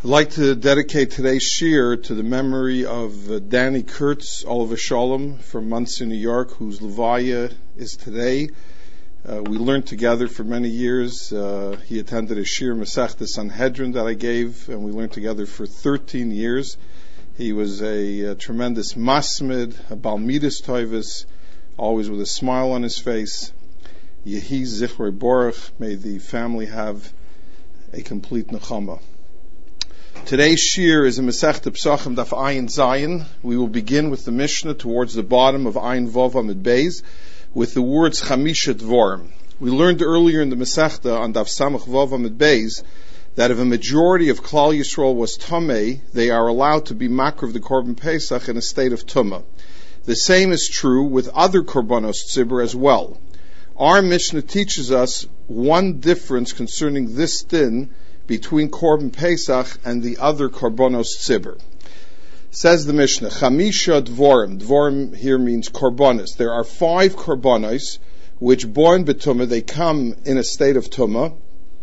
I'd like to dedicate today's shir to the memory of Danny Kurtz, Oliver Shalom, from Monsey, New York, whose levaya is today. We learned together for many years. He attended a shir Masechta Sanhedrin that I gave, and we learned together for 13 years. He was a tremendous masmid, a balmidus toivus, always with a smile on his face. Yehi Zichrei Baruch, may the family have a complete nechama. Today's shir is a Masechta Pesachim Daf Ayin Zayin. We will begin with the Mishnah towards the bottom of Ayin Vav Amud Beis with the words Chamisha Dvorim. We learned earlier in the Masechta on Daf Samach Vav Amud Beis that if a majority of Klal Yisrael was Tamei, they are allowed to be Makriv the Korban Pesach in a state of Tumah. The same is true with other Korbanos Tzibur as well. Our Mishnah teaches us one difference concerning this din between Korban Pesach and the other Korbanos Tzibur. Says the Mishnah, Chamisha Dvorim. Dvorim here means Korbanos. There are 5 Korbanos which born betumah, they come in a state of tumah.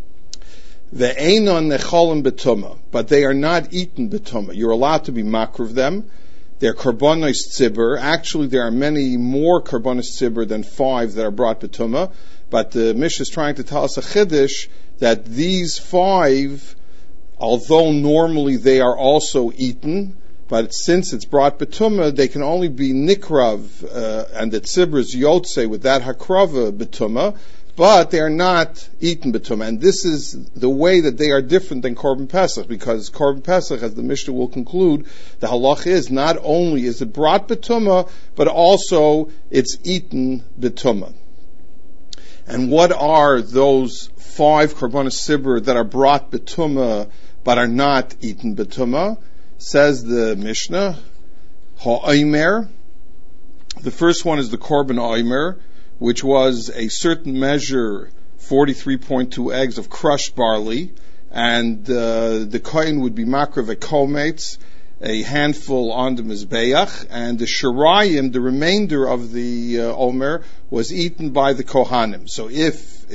Ve'enon necholim betumah, but they are not eaten betumah. You're allowed to be makriv them. They're Korbanos Tzibur. Actually, there are many more Korbanos Tzibur than 5 that are brought betumah. But the Mishnah is trying to tell us a chiddush that these 5, although normally they are also eaten, but since it's brought betumah, they can only be nikrav, and the tzibur is yotze with that hakrava betumah, but they are not eaten betumah. And this is the way that they are different than Korban Pesach, because Korban Pesach, as the Mishnah will conclude, the halach is not only is it brought betumah, but also it's eaten betumah. And what are those 5 Korbanos Tzibur that are brought betumah but are not eaten betumah? Says the Mishnah, ha'omer. The first one is the Korban Omer, which was a certain measure, 43.2 eggs of crushed barley, and the kohen would be makriv a kometz, a handful on the mizbeach, and the shirayim, the remainder of the omer, was eaten by the kohanim. So if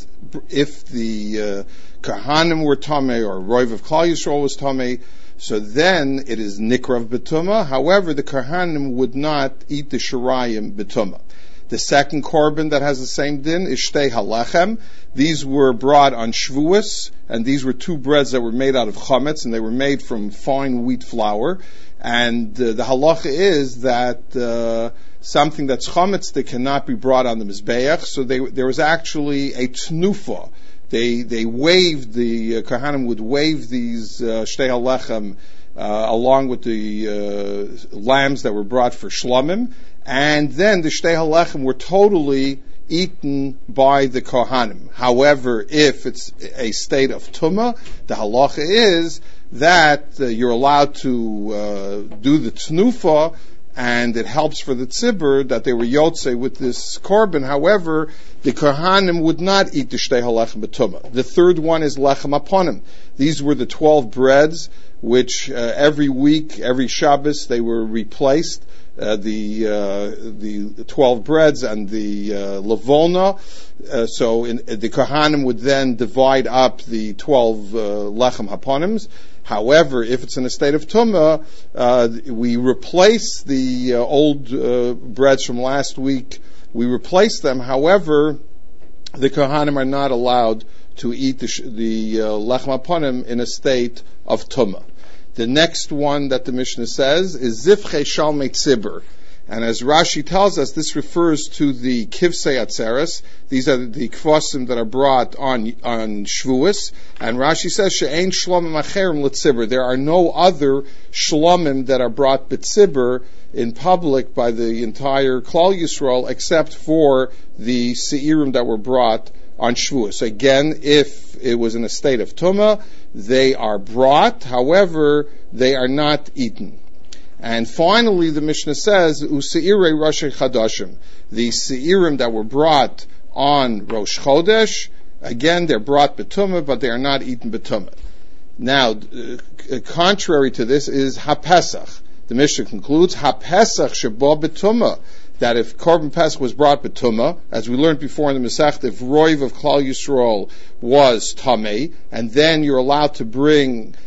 the kohanim were tamei, or roiv of Klal Yisrael was tamei, so then it is nikrav betumah. However, the kohanim would not eat the shirayim betumah. The second korban that has the same din is shtei halechem. These were brought on Shavuos, and these were 2 breads that were made out of chametz, and they were made from fine wheat flour. And the halacha is that something that's chametz, they cannot be brought on the mizbeach. So there was actually a tnufa. They waved, the kohanim would wave these shtei halechem along with the lambs that were brought for shlomim. And then the shtei halechem were totally eaten by the kohanim. However, if it's a state of tumah, the halacha is that you're allowed to do the tnufa, and it helps for the tzibur that they were yotze with this korban. However, the kohanim would not eat the shtei halechem b'tumah. The third one is lechem aponim. These were the 12 breads which every week, every Shabbos, they were replaced. The 12 breads and the levona. So the kohanim would then divide up the 12 lechem haponims. However, if it's in a state of tumah, we replace the old breads from last week. We replace them. However, the kohanim are not allowed to eat the lechem haponim in a state of tumah. The next one that the Mishnah says is Zivchei Shalmei Tzibur. And as Rashi tells us, this refers to the Kivsei Atzeres. These are the kvasim that are brought on Shavuos. And Rashi says, She'ein Shlomim Acherim L'Tzibur. There are no other Shlomim that are brought b'Tzibur in public by the entire Klal Yisrael, except for the Seirim that were brought on Shavuos. Again, if it was in a state of Tumah, they are brought, however, they are not eaten. And finally, the Mishnah says, Useirei Rosh Chodashim. The Seirim that were brought on Rosh Chodesh, again, they're brought betumah, but they are not eaten betumah. Now, contrary to this is HaPesach. The Mishnah concludes, HaPesach sheba betumah. that if Korban Pesach was brought betumah, as we learned before in the Masechta, if roiv of Klal Yisrael was tamei, and then you're allowed to bring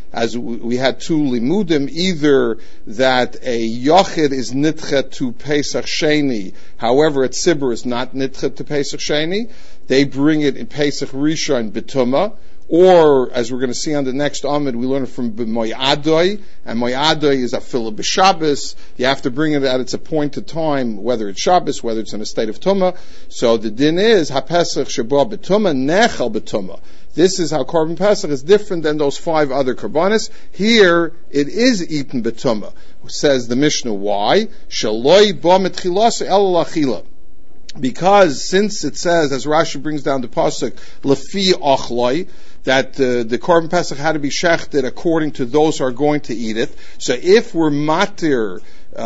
as we had two limudim, either that a yochid is nitcha to Pesach Sheni, however a tzibur is not nitcha to Pesach Sheni, they bring it in Pesach Rishon B'tumah, or, as we're going to see on the next Amid, we learn it from Moyadoi, and Moyadoi is Afilah B'Shabbos. You have to bring it at its appointed time, whether it's Shabbos, whether it's in a state of Tumah. So the din is, HaPesach Shabbat B'Tumah, Nechel B'Tumah. This is how Korban Pesach is different than those 5 other Korbanos. Here, it is eaten B'Tumah. Says the Mishnah, why? Shaloi Ba Mitchilas El Lachila. Because since it says, as Rashi brings down the pasuk, lefi ochloi, that the Korban Pesach had to be shechted according to those who are going to eat it. So if we're matir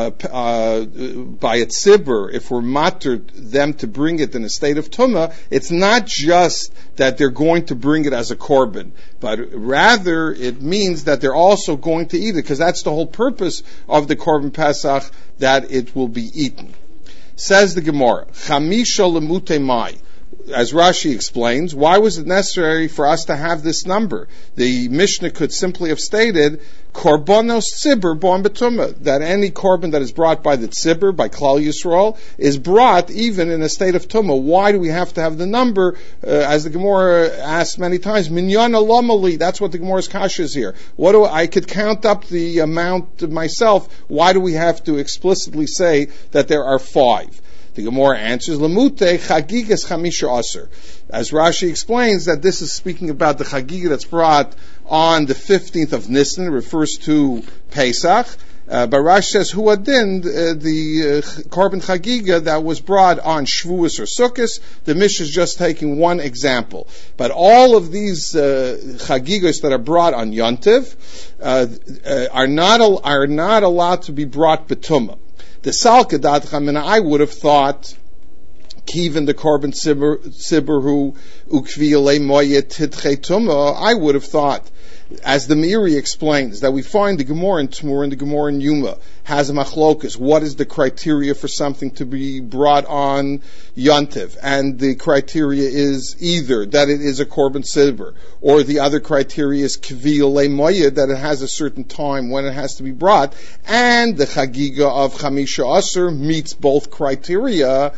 by a tzibur, if we're matir them to bring it in a state of tumah, it's not just that they're going to bring it as a korban, but rather it means that they're also going to eat it, because that's the whole purpose of the Korban Pesach, that it will be eaten. Says the Gemara, Chamisha lemute mai. As Rashi explains, why was it necessary for us to have this number? The Mishnah could simply have stated, Korbanos tzibur bon betumah, that any korban that is brought by the tzibur, by Klal Yisrael, is brought even in a state of tumah. Why do we have to have the number? As the Gemara asks many times, minyan alamali, that's what the Gemara's kasha is here. I could count up the amount myself. Why do we have to explicitly say that there are 5? The Gemara answers, Lamute chagigas chamisha aser. As Rashi explains, that this is speaking about the chagiga that's brought on the 15th of Nisan. It refers to Pesach. But Rashi says, Huadin, the Korban chagiga that was brought on Shavuos or Sukkos. The Mishnah is just taking one example. But all of these chagigas that are brought on Yontiv are not allowed to be brought betumah. The Salkadat Chamina, I would have thought, Kivin the Korban Siberhu Ukviale Moyet Titche Tumah, I would have thought, as the Meiri explains, that we find the Gemara in Tmur and the Gemara in Yuma has a machlokas. What is the criteria for something to be brought on Yontiv? And the criteria is either that it is a Korban Siber, or the other criteria is Kvil Le Moyed, that it has a certain time when it has to be brought, and the Chagiga of Chamisha Aser meets both criteria.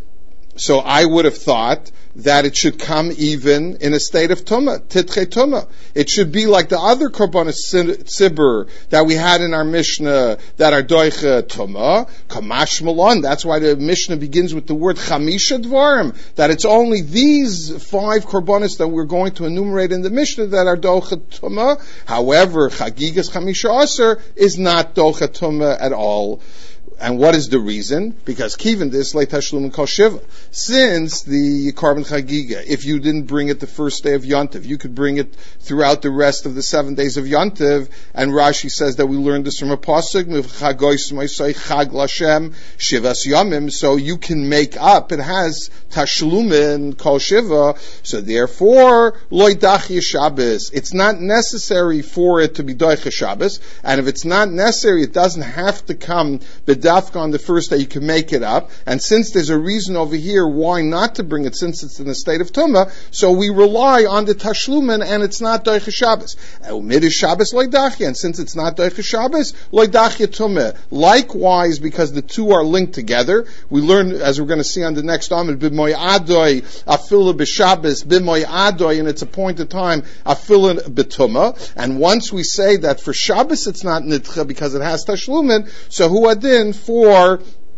So I would have thought that it should come even in a state of tumah, titche tumah. It should be like the other korbanos sibur that we had in our Mishnah that are doiche tumah, kamash malon. That's why the Mishnah begins with the word chamisha dvarim, that it's only these 5 korbanos that we're going to enumerate in the Mishnah that are doiche tumah. However, chagigas chamisha aser is not doiche tumah at all. And what is the reason? Because kivin this leit tashlum kol shiva. Since the Korban chagiga, if you didn't bring it the first day of Yontiv, you could bring it throughout the rest of the 7 days of Yontiv. And Rashi says that we learned this from a pasuk, chagois moisei chag lashem shivas yamim. So you can make up. It has tashlumin kol shiva. So therefore, loy dachya Shabbos. It's not necessary for it to be doicha Shabbos. And if it's not necessary, it doesn't have to come Dafka on the first day, you can make it up. And since there's a reason over here why not to bring it, since it's in a state of tumah, so we rely on the tashlumin, and it's not doicha Shabbos. Midish Shabbos loydachya, and since it's not doicha Shabbos, loydachya tumah. Likewise, because the two are linked together, we learn, as we're going to see on the next Amid, b'moy adoy afila b'Shabbos, b'moy adoy, in its appointed time, afila b'tumah. And once we say that for Shabbos it's not nitcha because it has tashlumin, so huadin for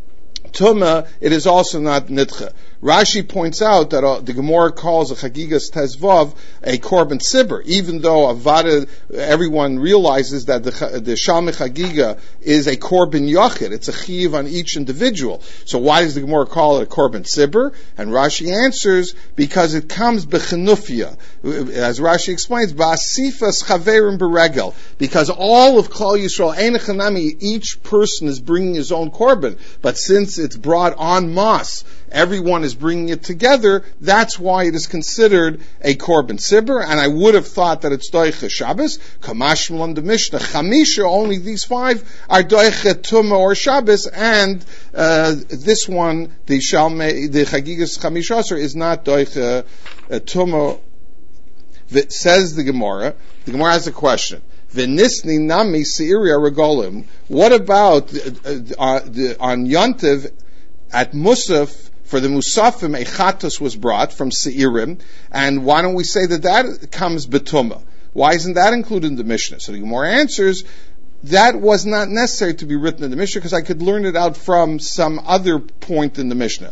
Tumah, it is also not nitcha. Rashi points out that the Gemara calls a chagigas tezvav a korban sibur, even though avada, everyone realizes that the shalmei chagiga is a korban yachid. It's a chiv on each individual. So why does the Gemara call it a korban sibur? And Rashi answers, because it comes bechenufia, as Rashi explains, ba'asifas chaverim beregel, because all of Klal Yisrael, einachanami, each person is bringing his own korban, but since it's brought en masse, everyone is bringing it together, that's why it is considered a korban sibur, and I would have thought that it's doicha Shabbos, kamash malon de Mishnah, chamisha, only these 5 are doicha tumah or Shabbos, and this one, the chagigas chamisha aser, is not doicha tumah. Says the Gemara has a question. V'nisni nami se'iria regolim. What about on Yontiv at Musaf, for the Musafim, a chatos was brought from Seirim, and why don't we say that comes betumah? Why isn't that included in the Mishnah? So the Gemara answers, that was not necessary to be written in the Mishnah because I could learn it out from some other point in the Mishnah.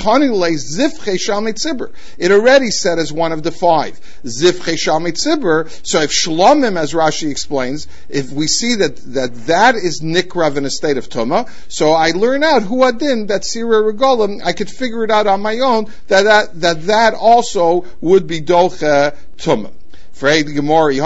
It already said as one of the five. Zivche Shalmei Tzibur. So if Shlomim, as Rashi explains, if we see that is Nikrav in a state of Tumah, so I learn out Huadin, that Sira Regolim, I could figure it out on my own, that also would be Doche Tumah. If you're not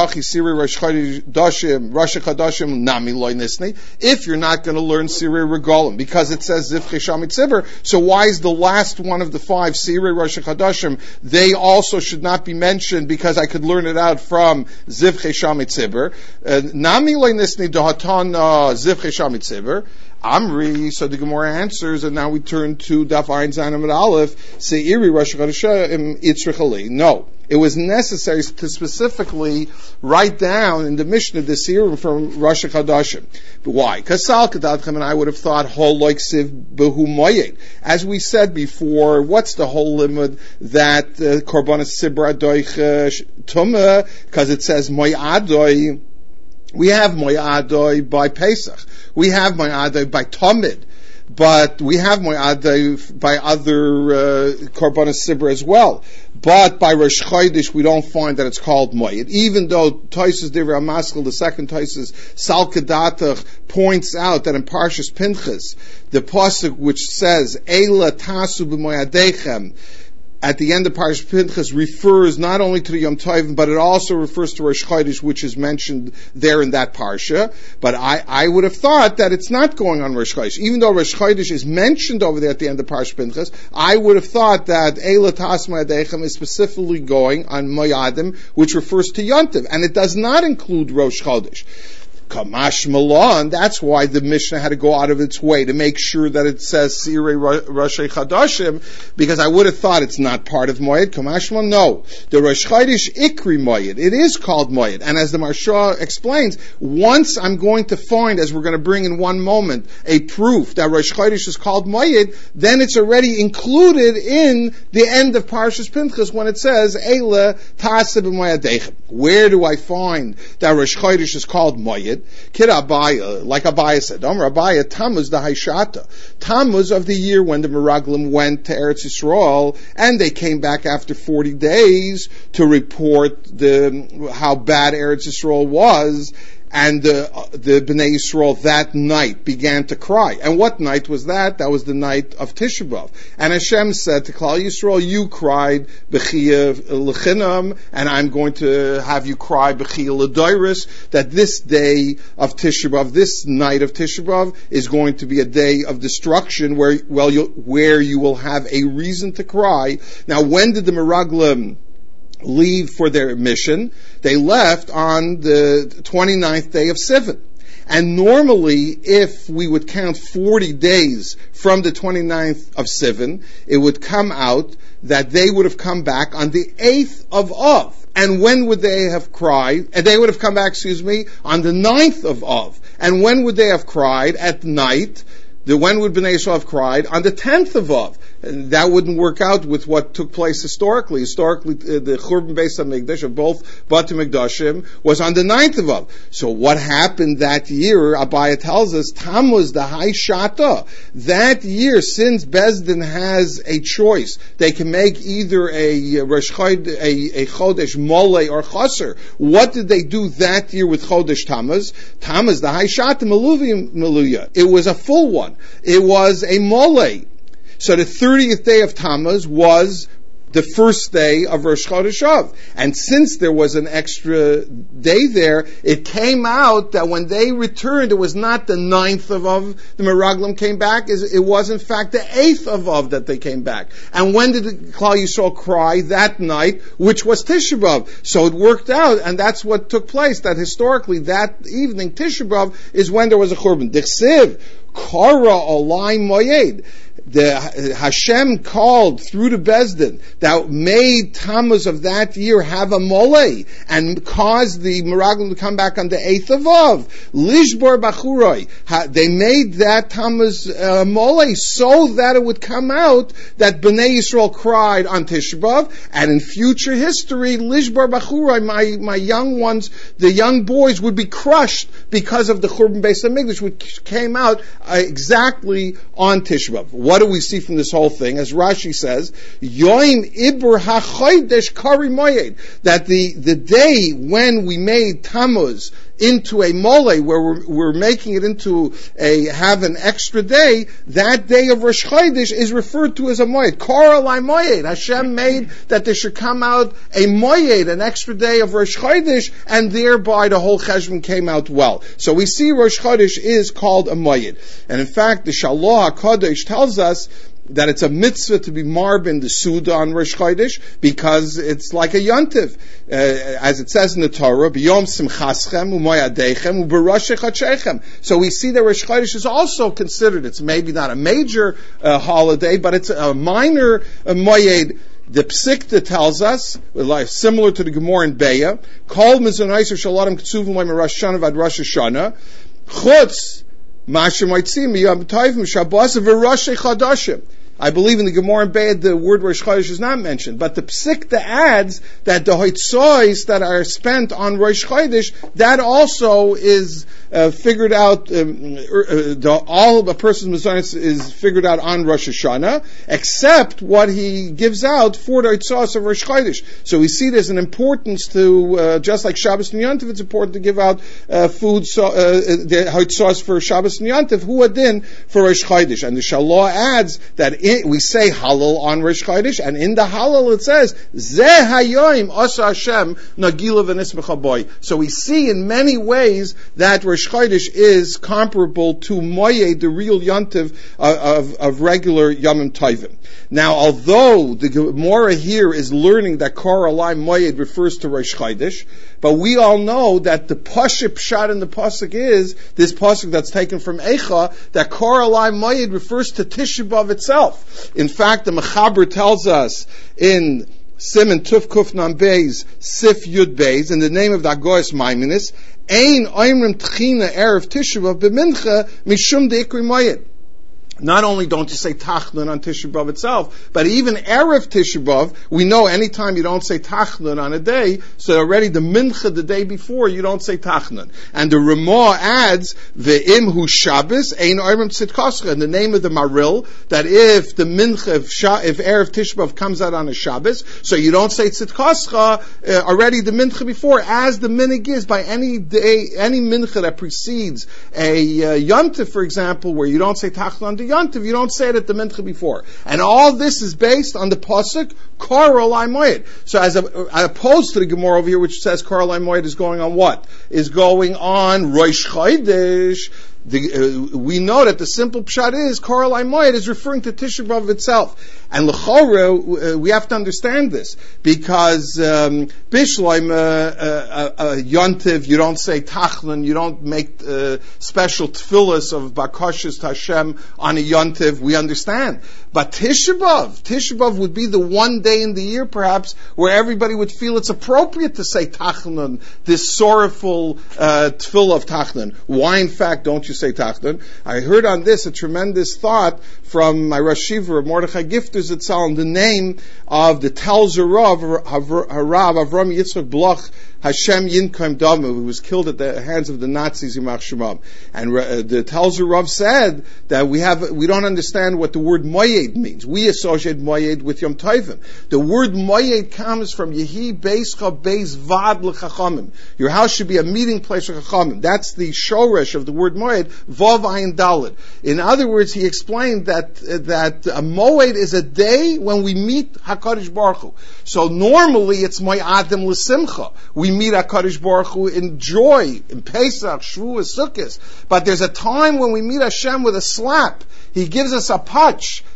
going to learn Sirei Regolim, because it says Zivche Shalmei Tzibur, so why is the last one of the five, Sirei Rosh Chodashim, they also should not be mentioned because I could learn it out from Zivche Shalmei Tzibur? Nami Loi Nisni Dohatan Zivche Shalmei Tzibur. Amri, so the Gemara answers, and now we turn to Daf Ayin Zayin Amud Aleph, Seiri Rosh Chodashim Itzrich Ali. No. It was necessary to specifically write down in the Mishnah the Seirim from Rosh Chodashim. But why? Because Sal Kedadchem and I would have thought Hol Loiksiv Behu Moyed. As we said before, what's the whole limit that Korbanos Sibra Doich Tumah? Because it says Moyadoi. We have Moyadoi by Pesach. We have Moyadoi by Tamid. But we have Mo'adai by other Korbanos Sibra as well. But by Rosh Chodesh, we don't find that it's called Mo'ed. Even though Tosfos Divrei HaMaskil, the second Tosfos, Sal Kedatach, points out that in Parshas Pinchas, the pasuk which says, Eila tasu b'mo'adechem, at the end of Parshas Pinchas refers not only to the Yom Tovim, but it also refers to Rosh Chodesh, which is mentioned there in that Parsha. But I would have thought that it's not going on Rosh Chodesh. Even though Rosh Chodesh is mentioned over there at the end of Parshas Pinchas, I would have thought that Eila Tas Mo'adechem is specifically going on Mo'adim, which refers to Yontiv, and it does not include Rosh Chodesh. Kamash Malon, that's why the Mishnah had to go out of its way to make sure that it says Sirei Roshei Chodashim, because I would have thought it's not part of Moed. Kamash Malon, no. The Rosh Chodesh Ikri Moed, it is called Moed. And as the Maharsha explains, once I'm going to find, as we're going to bring in one moment, a proof that Rosh Chodesh is called Moed, then it's already included in the end of Parshas Pinchas when it says Eila Taseh B'Moedechem. Where do I find that Rosh Chodesh is called Moed? Kid Abaya, like Abaya said, Amar Abaya, Tammuz the Haishata. Tammuz of the year when the Meraglim went to Eretz Yisrael, and they came back after 40 days to report how bad Eretz Yisrael was, and the Bnei Yisrael that night began to cry. And what night was that? That was the night of Tisha B'Av. And Hashem said to Klal Yisrael, you cried B'chiyah L'chinam, and I'm going to have you cry B'chiyah L'doiris, that this day of Tisha B'Av, this night of Tisha B'Av, is going to be a day of destruction where you will have a reason to cry. Now, when did the Meraglim leave for their mission? They left on the 29th day of Sivan. And normally, if we would count 40 days from the 29th of Sivan, it would come out that they would have come back on the 8th of Av. And when would they have cried? And they would have come back, on the 9th of Av. And when would they have cried? At night. When would Bnei Yisrael have cried? On the 10th of Av. And that wouldn't work out with what took place historically. Historically, the Churban Beis HaMikdash of both Batei Mikdashim was on the 9th of Av. So what happened that year? Abaya tells us, Tammuz the High Shata. That year, since Bezdin has a choice, they can make either a Rosh Chodesh, a Chodesh Mole or Chaser. What did they do that year with Chodesh Tammuz? Tammuz the High Shata Meluya. It was a full one. It was a Mole. So the 30th day of Tammuz was the first day of Rosh Chodesh Av. And since there was an extra day there, it came out that when they returned, it was not the 9th of Av the Meraglim came back, it was in fact the 8th of Av that they came back. And when did the Klal Yisrael cry? That night, which was Tisha B'Av. So it worked out, and that's what took place, that historically that evening, Tisha B'Av, is when there was a Churban. Dichsiv, Kara Olai Moyed. Hashem called through the Bezdin that made Tammuz of that year have a mole and caused the Meraglim to come back on the 8th of Av. Lishbor Bachuroi. They made that Tammuz mole so that it would come out that Bnei Yisrael cried on Tisha B'Av, and in future history, Lishbor Bachuroi, my young ones, the young boys would be crushed because of the Churban Beis HaMikdash, which came out exactly on Tisha B'Av. What do we see from this whole thing? As Rashi says, Yoim Ibur HaChodesh Kari Moyed, that the day when we made Tammuz into a mole, where we're making it into have an extra day, that day of Rosh Chodesh is referred to as a moed. Koralai moed. Hashem made that there should come out a moed, an extra day of Rosh Chodesh, and thereby the whole cheshbon came out well. So we see Rosh Chodesh is called a moed. And in fact, the Shalom HaKadosh tells us that it's a mitzvah to be marbin the Suda on Rosh Chodesh because it's like a yontiv. As it says in the Torah, B'yom simchaschem u'moyadechem u'b'rosh chadshechem. So we see that Rosh Chodesh is also considered, it's maybe not a major holiday, but it's a minor moyed. The Psikta tells us, similar to the Gemara in Beya, Kol mizunayis shaladim k'tzuvim lo'im Rosh Hashanah v'ad Rosh Hashanah, chutz Masha Maitzim Yom Tovim Shabbos v'Rosh Chodashim. I believe in the Gemara in Be'ed the word Rosh Chodesh is not mentioned, but the Psikta adds that the hoitzois that are spent on Rosh Chodesh, that also is figured out. All of a person's mizranis is figured out on Rosh Hashanah, except what he gives out for the hoitzois of Rosh Chodesh. So we see there's an importance to just like Shabbos and Yontif, it's important to give out food the hoitzois for Shabbos and Yontif, hu adin for Rosh Chodesh. And the Shalah adds that we say Halal on Rosh Chodesh, and in the Halal it says Zeh Hayoim Asa Hashem Nagila V'Nismecha Boy. So we see in many ways that Rosh Chodesh is comparable to Moyed, the real Yontiv of regular Yomim Tovim. Now, although the Gemara here is learning that Koralai Moyed refers to Rosh Chodesh, but we all know that the Paship shot in the Pasuk is this Pasuk that's taken from Eicha, that Koralai Moyed refers to Tisha B'Av itself. In fact, the Mechaber tells us in Siman Tuf Kuf Nam Beis Sif Yud Beis, in the name of the Agoras Maimonides, Ein Oimrim Tchina Erev Tisha B'Av B'Mincha Mishum De'ikri Moyed. Not only don't you say Tachnun on Tisha B'Av itself, but even Erev Tisha B'Av, we know anytime you don't say Tachnun on a day, so already the Mincha the day before, you don't say Tachnun. And the Ramah adds, Ve'im hu Shabbos, Ein Oimrim Tzidkoscha, in the name of the Maril, that if the Mincha, if Erev Tisha B'Av comes out on a Shabbos, so you don't say Tzidkoscha, already the Mincha before, as the Minig is, by any day, any Mincha that precedes a Yontif, for example, where you don't say Tachnun on the Yontiv, you don't say it at the Mincha before. And all this is based on the Pasuk, Koralai Moed. So as opposed to the Gemara over here, which says Koralai Moed is going on what? Is going on Rosh Chodesh. We know that the simple pshat is Koralai Moed is referring to Tisha B'Av itself. And l'chora, we have to understand this, because Bishloim Yontiv, you don't say Tachlin, you don't make special tefillas of Bakashas to Hashem on a Yontiv, we understand. But Tisha B'Av would be the one day in the year perhaps where everybody would feel it's appropriate to say Tachlin, this sorrowful tefillah of Tachlin. Why in fact don't you say Tachlin? I heard on this a tremendous thought from my Rosh Yeshiva, Mordechai Gifter Zitzal, in the name of the Telzer Rav Avram Yitzchak Bloch Hashem Yinkaim Damu, who was killed at the hands of the Nazis in Yimach Shemam. And the Telzer Rav said that we don't understand what the word Moyed means. We associate Moyed with Yom Tovim. The word Moyed comes from Yehi Beischa Beis Vad L'Chachamim. Your house should be a meeting place for Chachamim. That's the shoresh of the word Moyed, Vav Ayin Daled. In other words, he explained that a Moed is a day when we meet HaKadosh Baruch Hu. So normally it's Mo'adim L'Simcha. We meet HaKadosh Baruch Hu in joy, in Pesach, Shavuos, Sukkot. But there's a time when we meet Hashem with a slap. He gives us a punch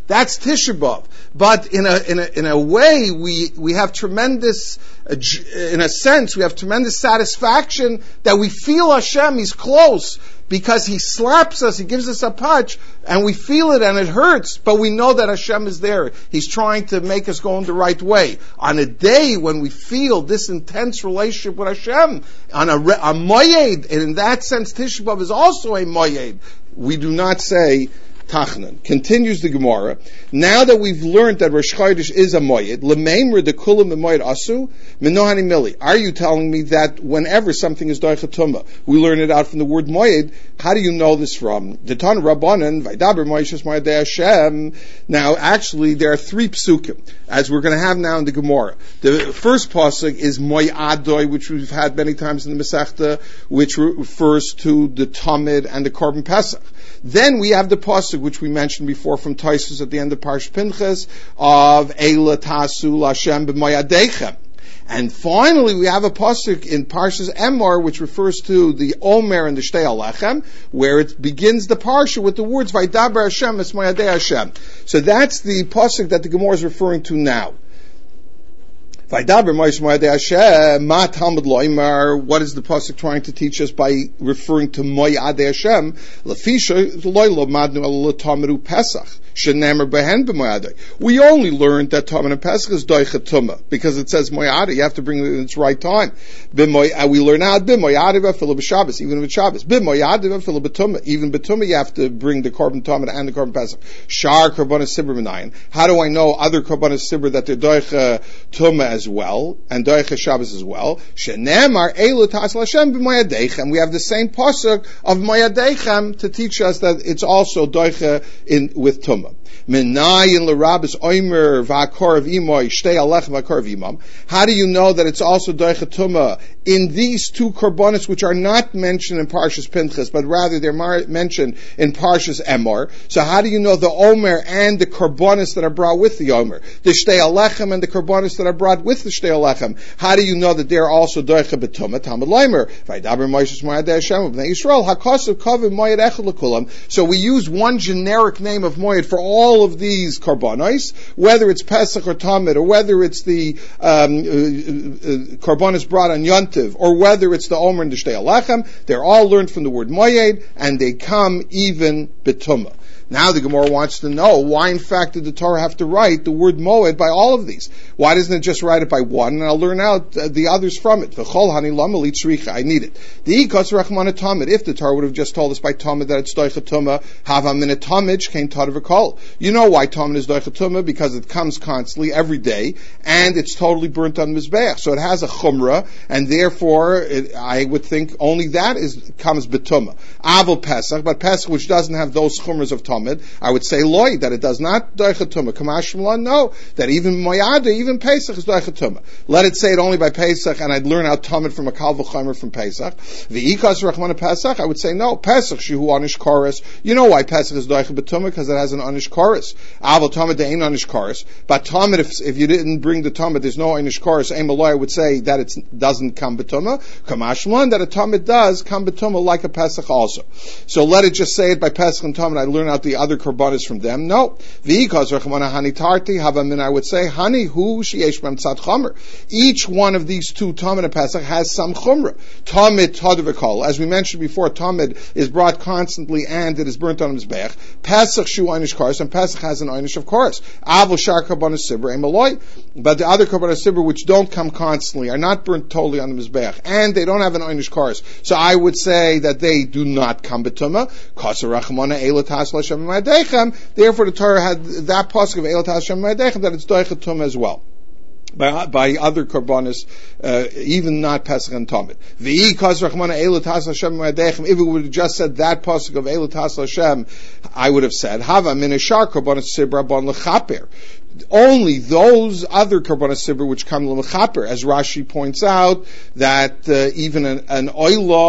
That's Tisha B'Av. But in a way, we have tremendous, in a sense, we have tremendous satisfaction that we feel Hashem, He's close, because He slaps us, He gives us a punch, and we feel it and it hurts, but we know that Hashem is there. He's trying to make us go in the right way. On a day when we feel this intense relationship with Hashem, on a moyed, and in that sense Tisha B'Av is also a moyed, we do not say Tachnan. Continues the Gemara. Now that we've learned that Rosh Chodesh is a moyed, l'meimer de kulam b'moyed asu menohani mili. Are you telling me that whenever something is doicha tumah, we learn it out from the word moyed? How do you know this from? Detan Rabbanan vaydaber moishes moyadei Hashem. Now, actually, there are 3 psukim, as we're going to have now in the Gemara. The first pasuk is moyadoi, which we've had many times in the Masechta, which refers to the Tamid and the Korban Pesach. Then we have the pasuk which we mentioned before from Tosfos at the end of Parsh Pinchas of Eila Tasu Lashem b'Moyadeichem. And finally, we have a pasuk in Parshas Emor, which refers to the Omer and the Shtei Alechem, where it begins the parsha with the words Vaydaber Hashem es Moyadei Hashem. So that's the pasuk that the Gemara is referring to now. Vaydaber Moshe Moyadei Hashem, Ma Talmud Loimar. What is the pasuk trying to teach us by referring to Moyadei Hashem? Lefisha Loi Lo Madnu Elo Tamidu Pesach. Shenemer Behen B'Moyadei. We only learned that Tamid and Pesach is Doicha Tumah because it says Moyadei. You have to bring it in its right time. We learn out B'Moyadei v'Afilu b'Shabbos, even with Shabbos. B'Moyadei v'Afilu b'Tumah, even b'Tumah you have to bring the Korban Tamid and the Korban Pesach. Shar Korbanos Sibur B'Nayin. How do I know other Korbanos Sibur that they're Doicha Tumah as well and Doicha Shabbos as well? Shenemar Eilu Tasel Hashem B'Moyadeichem. We have the same pasuk of Moyadeichem to teach us that it's also Doicha with Tumah. Menayin l'rabis oimer v'akor of imoy shtei alechem v'akor of imam. How do you know that it's also doicha tumah in these 2 korbanos which are not mentioned in Parshas Pinchas, but rather they're mentioned in Parshas Emor? So how do you know the omer and the korbanos that are brought with the omer, the shtei alechem and the korbanos that are brought with the shtei alechem? How do you know that they're also doicha b'tumah? Talmud Leimer vaydaber Moshe Moyadei Hashem b'nei Yisrael hakasav kavim moyed echad l'kulam. So we use one generic name of moyed for all of these korbanos, whether it's Pesach or Tamid, or whether it's the korbanos brought on Yontiv, or whether it's the Omer and the Shtei Alechem. They're all learned from the word moyed, and they come even b'tumah. Now the Gemara wants to know why, in fact, did the Torah have to write the word moed by all of these? Why doesn't it just write it by one? And I'll learn out the others from it. I need it. If the Torah would have just told us by Tamid that it's doicha tumah, hava min tamid came tadav. You know why Tamid is doicha tumah? Because it comes constantly every day, and it's totally burnt on mizbeach. So it has a chumrah, and therefore I would think only that comes betumah. Avol Pesach, but Pesach which doesn't have those chumras of Tamid, I would say loy, that it does not doicha tumah. Kamash Shmuel, no, that even Moyada, even Pesach is doicha tumah. Let it say it only by Pesach, and I'd learn out Tamid from a Kal V'Chomer from Pesach. V'ikas Rachmana Pesach, I would say no, Pesach shehu anish chorus. You know why Pesach is doicha b'tumah? Because it has an anish chorus. Avol Tamid ain't anish chorus, but Tamid, if you didn't bring the Tamid, there's no anish chorus. Amaloi would say that it doesn't come b'tumah. Kamash Shmuel, that a Tamid does come b'tumah like a Pesach also. So let it just say it by Pesach and Tamid. I learn out the other korbanos from them. No. V'ikaz rachmana hani tarti havamin. I would say hani hu sheyesh b'em tzad chomer. Each one of these 2 Tamid and Pesach has some chumrah. Tamid tadavikol. As we mentioned before, Tamid is brought constantly and it is burnt on his bech. Pesach shu einish chorus, and Pesach has an einish of chorus. Avol shar korbanos sibur emaloi. But the other korbanos sibur which don't come constantly are not burnt totally on the mizbeach, and they don't have an einish chorus. So I would say that they do not come b'tumah. Kasher rachmana elatas l'shem ma'adechem. Therefore, the Torah had that pasuk of elatas l'shem ma'adechem that it's doicha tumah as well. By other korbanos, even not Pesach and Tamid. If it would have just said that pasuk of elatas l'shem, I would have said hava min ashar korbanos sibra bon lechaper. Only those other korbanos sibur which come l'mechaper, as Rashi points out, that even an oilah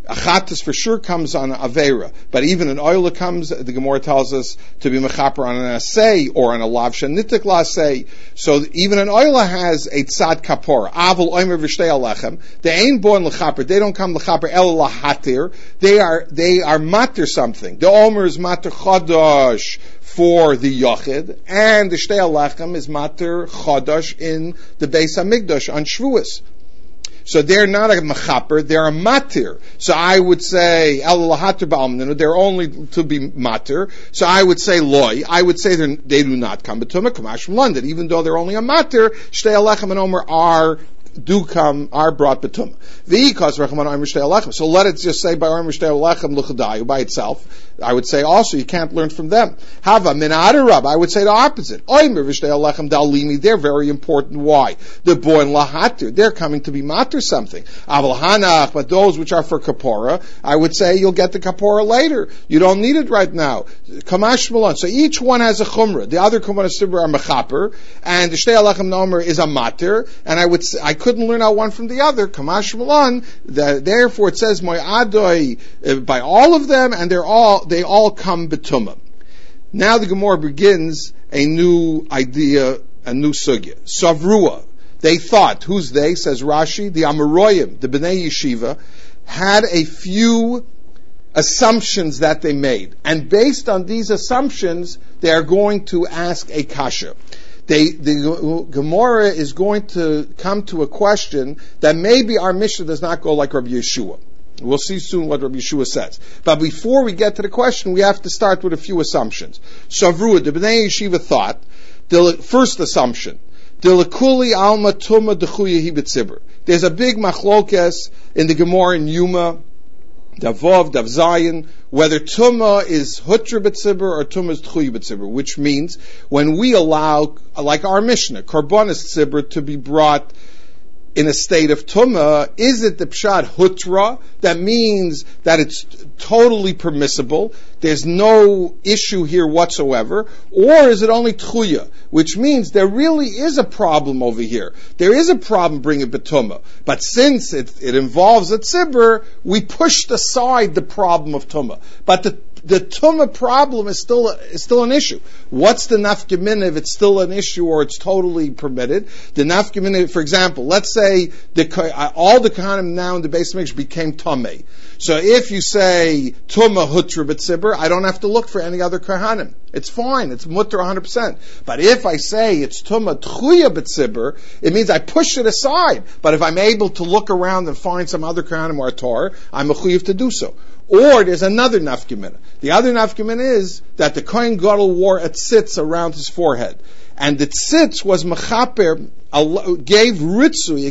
Achatas for sure comes on Avera, but even an oil comes, the Gemara tells us, to be mechaper on an asay or on a lav shenitik lasay. So even an oil has a tzad kapora. Avol oimer v'shtei alechem. They ain't born lechaper. They don't come lechaper el lahatir. They are matir something. The omer is matir chodosh for the Yochid, and the Shtei Alechem is Mater Chodosh in the Beis HaMikdash on Shavuos. So they're not a Mechaper, they're a Matir. So I would say, El Lahatir Ba'alminu, they're only to be Matir. So I would say Loi, I would say they do not come B'tumah, Kamash from London. Even though they're only a Matir, Shtei Alechem and Omer are brought betumah. So let it just say by Lechem by itself. I would say also you can't learn from them. Hava min Adarab, I would say the opposite. They're very important. Why? The boy lahatir, they're coming to be matir something. Aval hanach, but those which are for kapora, I would say you'll get the kapora later. You don't need it right now. Kamash malon. So each one has a chumrah. The other kumar sibur are mechaper, and the shtei alechem nomer is a matir. And I couldn't learn out one from the other. Kamash malon. Therefore, it says moy adoi by all of them, and they all come betumah. Now the Gemara begins a new idea, a new sugya. Savrua. They thought, who's they? Says Rashi, the Amoraim, the Bnei Yeshiva, had a few assumptions that they made. And based on these assumptions, they are going to ask a kasha. The Gemara is going to come to a question that maybe our Mishnah does not go like Rabbi Yeshua. We'll see soon what Rabbi Yeshua says. But before we get to the question, we have to start with a few assumptions. Shavrua, the Bnei Yeshiva thought, the first assumption, there's a big machlokes in the Gemara in Yuma, Davov, Dav Zayin, whether Tumah is Hutra B'tzibur or Tumah is Tchuy B'tzibur, which means when we allow, like our Mishnah, Karbonis Tzibur to be brought in a state of Tumah, is it the Pshat Hutra? That means that it's totally permissible, there's no issue here whatsoever, or is it only Tchuya? Which means there really is a problem over here. There is a problem bringing B'tumah. But since it involves a Tzibur, we pushed aside the problem of Tumah. But the Tumah problem is still an issue. What's the nafkamina if it's still an issue or it's totally permitted? The nafkamina, for example, let's say all the Kohanim now in the Beis Mikdash became Tamei. So if you say Tumah Hutra B'tzibur, I don't have to look for any other Kohanim. It's fine. It's mutter 100%. But if I say it's Tumah Tchuya B'tzibur, it means I push it aside. But if I'm able to look around and find some other Kohanim or Torah, I'm mechuyev to do so. Or there's another nafkamina. The other nafkamina is that the Kohen Gadol wore a tzitz around his forehead. And the tzitz was mechaper, gave ritzui,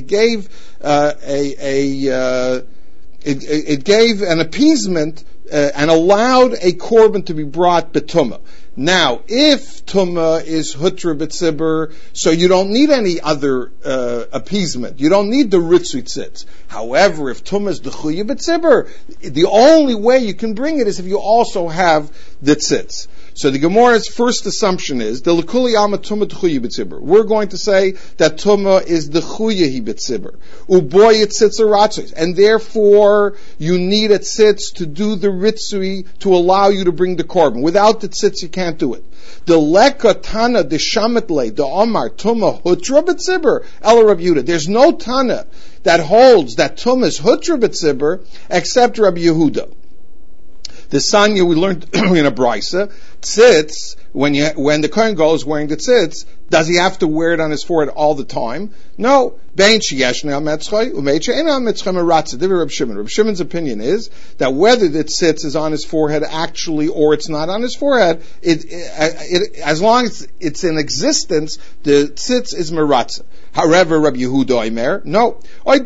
it gave an appeasement and allowed a korban to be brought betumah. Now, if tumah is hutra b'tzibur, so you don't need any other appeasement. You don't need the ritzui tzitz. However, if tumah is d'chuya b'tzibur, the only way you can bring it is if you also have the tzitz. So the Gemara's first assumption is the lekuli alma tumah d'chuya b'tzibur. We're going to say that tumah is d'chuya hi b'tzibur. Uboy tzitz aratzos, and therefore you need a tzitz to do the ritzui to allow you to bring the korban. Without the tzitz, you can't do it. The leka tana the shametle the omar tumah hutra b'tzibur el Rabbi Yehuda. There's no tana that holds that tumah is hutra b'tzibur except Rabbi Yehuda. The sanya we learned in a brisa, tzitz, when the Kohen Gadol is wearing the tzitz, does he have to wear it on his forehead all the time? No. Reb Shimon's opinion is that whether the tzitz is on his forehead actually or it's not on his forehead, as long as it's in existence, the tzitz is meratza. However, Rabbi Yehuda Omer, no.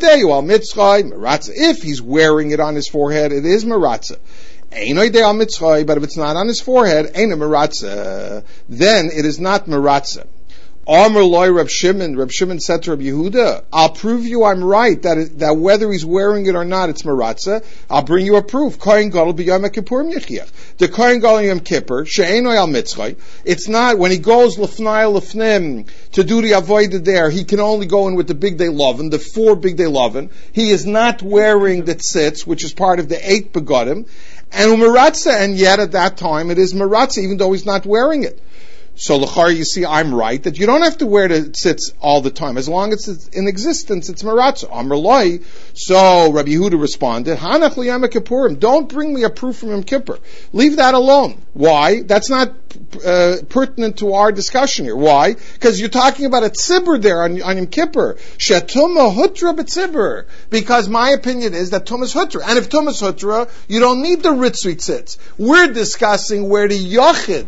If he's wearing it on his forehead, it is meratza. But if it's not on his forehead, then it is not meratza. Amar loy Reb Shimon said to Reb Yehuda, I'll prove you I'm right, that whether he's wearing it or not, it's maratza. I'll bring you a proof. Kohen Gadol b'Yom Kippurim yichiach. The Kohen Gadol Yom Kippur, she'enoi al mitzchay. It's not, when he goes lefnai lefnim to do the avodah there, he can only go in with the big day lovin, the 4 big day lovin. He is not wearing the tzitz, which is part of the 8 begodim. And maratza, and yet at that time it is maratza, even though he's not wearing it. So l'char, you see, I'm right that you don't have to wear the tzitz all the time. As long as it's in existence, it's maratza. Amar loi. So Rabbi Yehuda responded, Hanach liyom kippurim. Don't bring me a proof from Yom Kippur. Leave that alone. Why? That's not pertinent to our discussion here. Why? Because you're talking about a tzibur there on Yom Kippur. Shetuma hutra b'tzibur. Because my opinion is that tumas hutra. And if tumas hutra, you don't need the ritzui tzitz. We're discussing where the yochid,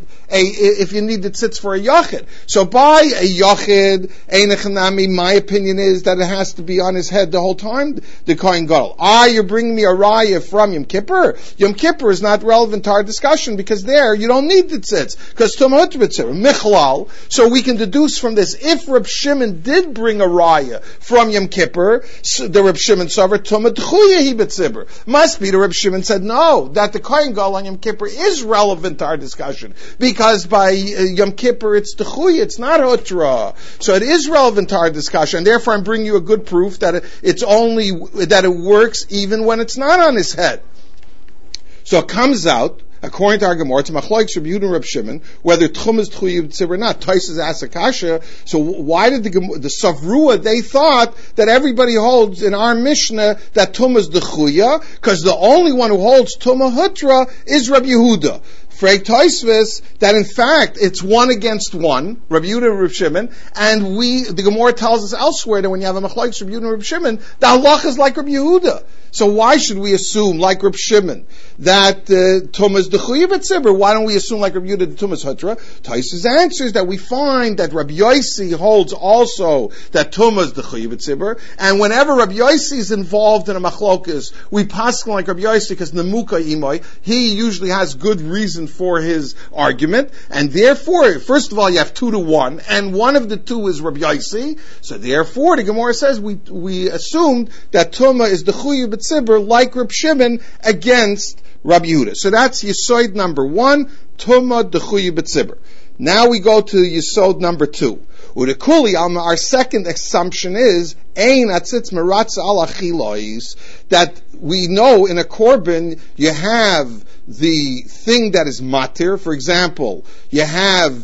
if you need the tzitz for a yochid. So by a yochid, einechanami, my opinion is that it has to be on his head the whole time, the Kohen Gadol. You're bringing me a raya from Yom Kippur. Yom Kippur is not relevant to our discussion because there you don't need the tzitz. Because tumah hutra b'tzibur, michlal. So we can deduce from this, if Reb Shimon did bring a raya from Yom Kippur, the Reb Shimon saver tumah d'chuya hi b'tzibur. Must be the Reb Shimon said no, that the Kohen Gadol on Yom Kippur is relevant to our discussion. Because by Yom Kippur it's d'chuya, it's not hutra. So it is relevant to our discussion, and therefore I'm bringing you a good proof that it's only, that it works even when it's not on his head. So it comes out, according to our Gemara, to Machlokes Reb Yehuda and Reb Shimon, whether Tchum is Tchuya b'tzibur or not. Tosfos asks Akasha, so why did the Savrua, they thought that everybody holds in our Mishnah that Tum is the Chuya, because the only one who holds Tumah Hutra is Reb Yehuda. Frag Tosfos, that in fact it's 1 against 1, Reb Yehuda and Reb Shimon, and the Gemara tells us elsewhere that when you have a Machlokes Reb Yehuda and Reb Shimon, the halach is like Reb Yehuda. So why should we assume, like Reb Shimon, that Tumah is the Chuya b'tzibur? Why don't we assume, like Reb Yehuda, the Tumah is Hutra? Tosfos answers that we find that Rabbi Yossi holds also that Tumah is the Chuya b'tzibur, and whenever Rabbi Yossi is involved in a machlokas, we pass like Rabbi Yossi because Nemuka Imoy, he usually has good reason for his argument, and therefore, first of all, you have 2 to 1, and one of the 2 is Rabbi Yossi, so therefore, the Gemara says we assumed that Tumah is the Chuya b'tzibur, like Reb Shimon, against Rabbi Yehuda. So that's Yesod number 1, Tumah d'chuya b'tzibur. Now we go to Yesod number 2. Udekuli, our second assumption is ein atzitz meratza al achilois, that we know in a korban you have the thing that is matir. For example, you have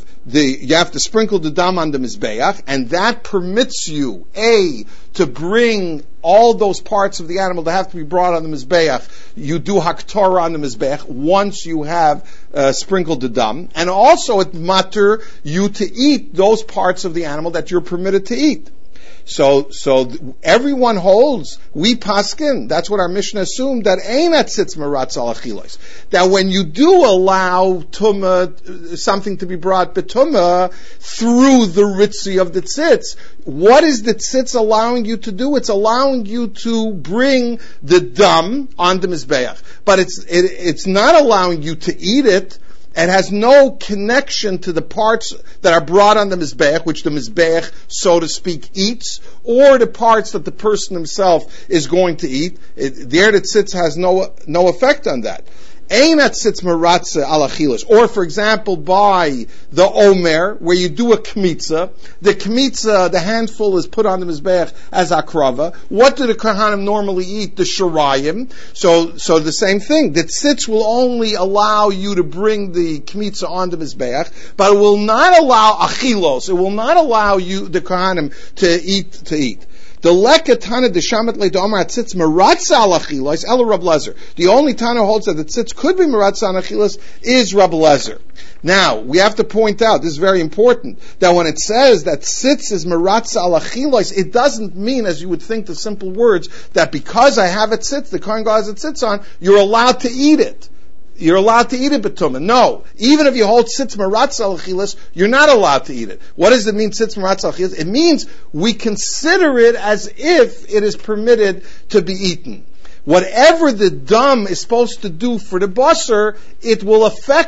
to sprinkle the dam on the mizbeach, and that permits you to bring all those parts of the animal that have to be brought on the mizbeach. You do haktorah on the mizbeach once you have sprinkled the dam, and also it matter you to eat those parts of the animal that you're permitted to eat. So everyone holds, we paskin, that's what our Mishnah assumed, that einat sitz meratz al achilos. That when you do allow tumah, something to be brought betumah, through the ritzi of the tzitz, what is the tzitz allowing you to do? It's allowing you to bring the dam on the mizbeach. But it's not allowing you to eat it. It has no connection to the parts that are brought on the mizbeach, which the mizbeach, so to speak, eats, or the parts that the person himself is going to eat. There the tzitz has no effect on that. Einat tzitz meratze al achilos. Or, for example, by the omer, where you do a kmitza, the handful is put on the mizbeach as akrava. What do the kohanim normally eat? The shirayim. So the same thing. The tzitz will only allow you to bring the kmitza on the mizbeach, but it will not allow achilos. It will not allow you, the kohanim, to eat. The lekatana de shamet le domar tzitz meratza al achilos el Rab Lezer. The only tana who holds that the tzitz could be meratza al achilos is Rab Lezer. Now we have to point out, this is very important, that when it says that tzitz is meratza al achilos, it doesn't mean, as you would think, the simple words that because I have a tzitz, the kohen gadol has a tzitz on, you're allowed to eat it. You're allowed to eat it betumah. No. Even if you hold tzitz meratz al achilas, you're not allowed to eat it. What does it mean, tzitz meratz al achilas? It means we consider it as if it is permitted to be eaten. Whatever the dam is supposed to do for the basar, it will affect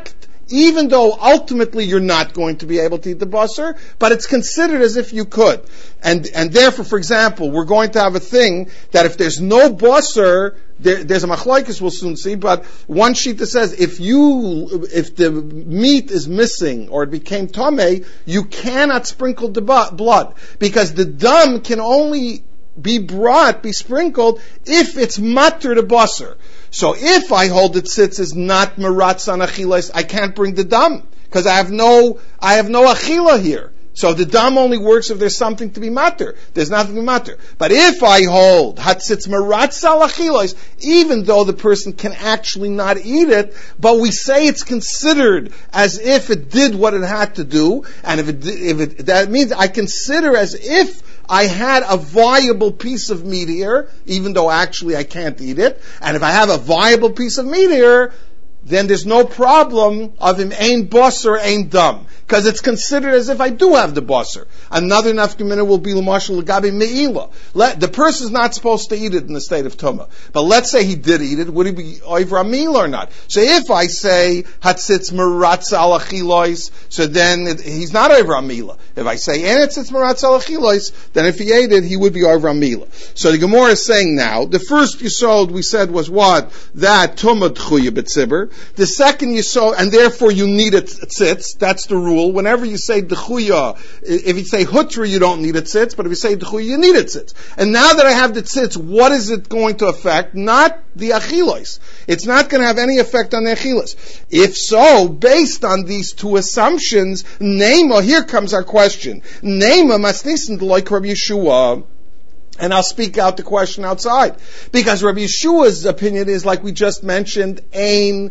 even though ultimately you're not going to be able to eat the basar, but it's considered as if you could. And therefore, for example, we're going to have a thing that if there's no basar, there's a machlokes we'll soon see, but one sheet that says if the meat is missing or it became tameh, you cannot sprinkle the blood, because the dam can only be sprinkled if it's matter the basar. So if I hold that tzitz is not meratz on achilas, I can't bring the dam, because I have no achila here. So the dam only works if there's something to be matter. There's nothing to be matter. But if I hold hatzitz meratz al achilos, even though the person can actually not eat it, but we say it's considered as if it did what it had to do, and if that means I consider as if I had a viable piece of meat here, even though actually I can't eat it, and if I have a viable piece of meat here, then there's no problem of him ain basar, ain dam, because it's considered as if I do have the basar. Another nafkamina will be l'mashal l'gabi me'ila. The person's not supposed to eat it in the state of tumah, but let's say he did eat it. Would he be over a meal or not? So if I say hatzitz meratz al achilois, so then he's not over a meal. If I say en hatzitz meratz al achilois, then if he ate it, he would be over a meal. So the Gemara is saying now, the first yisod we said was what? That tumah tchuya b'tzibur. The second yisod, and therefore you need a tzitz. That's the rule. Whenever you say d'chuya, if you say hutra, you don't need a tzitz, but if you say d'chuya, you need a tzitz. And now that I have the tzitz, what is it going to affect? Not the achilos. It's not going to have any effect on the achilos. If so, based on these two assumptions, Nema, here comes our question. Nema must listen to like Rabbi Yeshua. And I'll speak out the question outside. Because Rabbi Yeshua's opinion is, like we just mentioned, ain,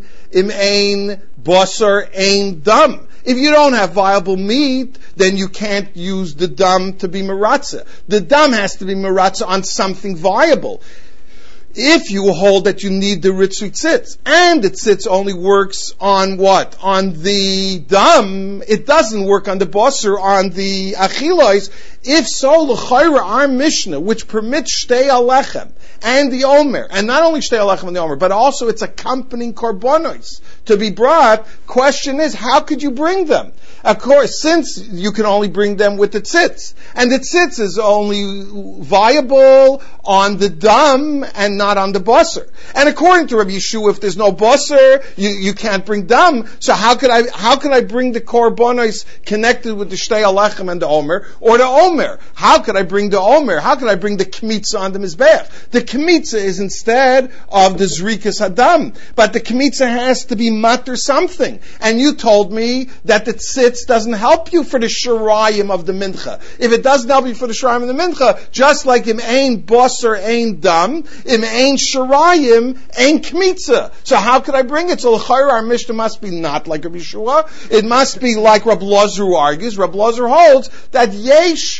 basar, ain, dam. If you don't have viable meat, then you can't use the dam to be maratza. The dam has to be maratza on something viable. If you hold that you need the ritzui tzitz, and the tzitz only works on what? On the dam, it doesn't work on the basar, on the achilos. If so, l'chayra, our Mishnah, which permits shtei alechem and the omer, and not only shtei alechem and the omer, but also its accompanying korbanos to be brought, question is, how could you bring them? Of course, since you can only bring them with the tzitz, and the tzitz is only viable on the dam and not on the basar. And according to Rabbi Yeshua, if there's no basar, you can't bring dam. So how could I bring the korbanos connected with the shtei alechem and the omer, or the omer? How could I bring the omer? How could I bring the kmitza on the mizbeach? The kmitza is instead of the zrikas hadam, but the kmitza has to be matter something. And you told me that the tzitz doesn't help you for the shirayim of the mincha. If it doesn't help you for the shirayim of the mincha, just like im ain basar, ain dam, im ain shirayim, ain kmitza. So how could I bring it? So l'chayra, our Mishnah must be not like Rabbi Yeshua. It must be like Rab Lazar who argues. Rab Lazar holds that yesh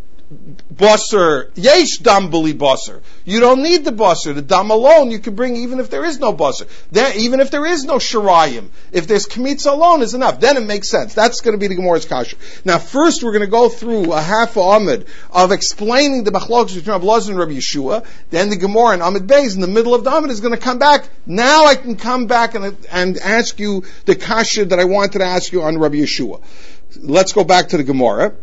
basar, yesh dam b'li basar. You don't need the basar. The dam alone you can bring even if there is no basar. Even if there is no shirayim. If there's kmitza alone is enough. Then it makes sense. That's going to be the Gemara's kasha. Now first we're going to go through a half a amud of explaining the machlokes between Rab Lazar and Rabbi Yeshua. Then the Gemara and Amud Beis in the middle of the amud is going to come back. Now I can come back and ask you the kasha that I wanted to ask you on Rabbi Yeshua. Let's go back to the Gemara.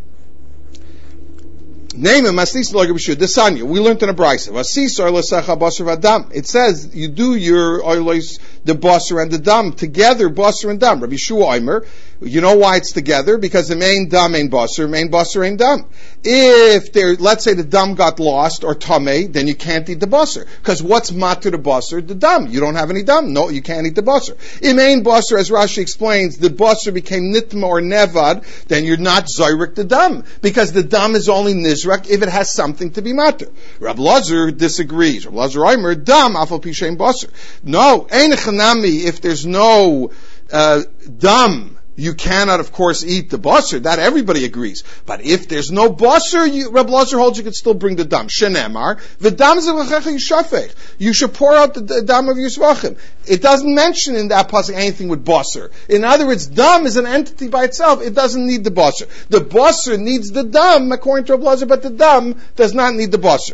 Name him Maslis like Rabbi Yeshua. The Sanya. We learned in a brayso. It says you do your oilos, the basar and the dam together, basar and dam. Rabbi Yeshua Omer. You know why it's together? Because the main dam, main basar, ain't dam. If let's say the dam got lost or tameh, then you can't eat the basar. Because what's matter the basar? The dam. You don't have any dam. No, you can't eat the basar. In main basar, as Rashi explains, the basar became nitma or nevad, then you're not zayrik the dam. Because the dam is only nizrak if it has something to be matter. Rab Lazar disagrees. Rab Lazar Omer, dam, afal pishem basar. No, ein chanami, if there's no dam, you cannot, of course, eat the basar. That everybody agrees. But if there's no basar, Reb Lazar holds you can still bring the dam. Shenemar, v'dam zevachecha yishafech. You should pour out the dam of your zvachim. It doesn't mention in that pasuk anything with basar. In other words, dam is an entity by itself. It doesn't need the basar. The basar needs the dam, according to Reb Lazar, but the dam does not need the basar.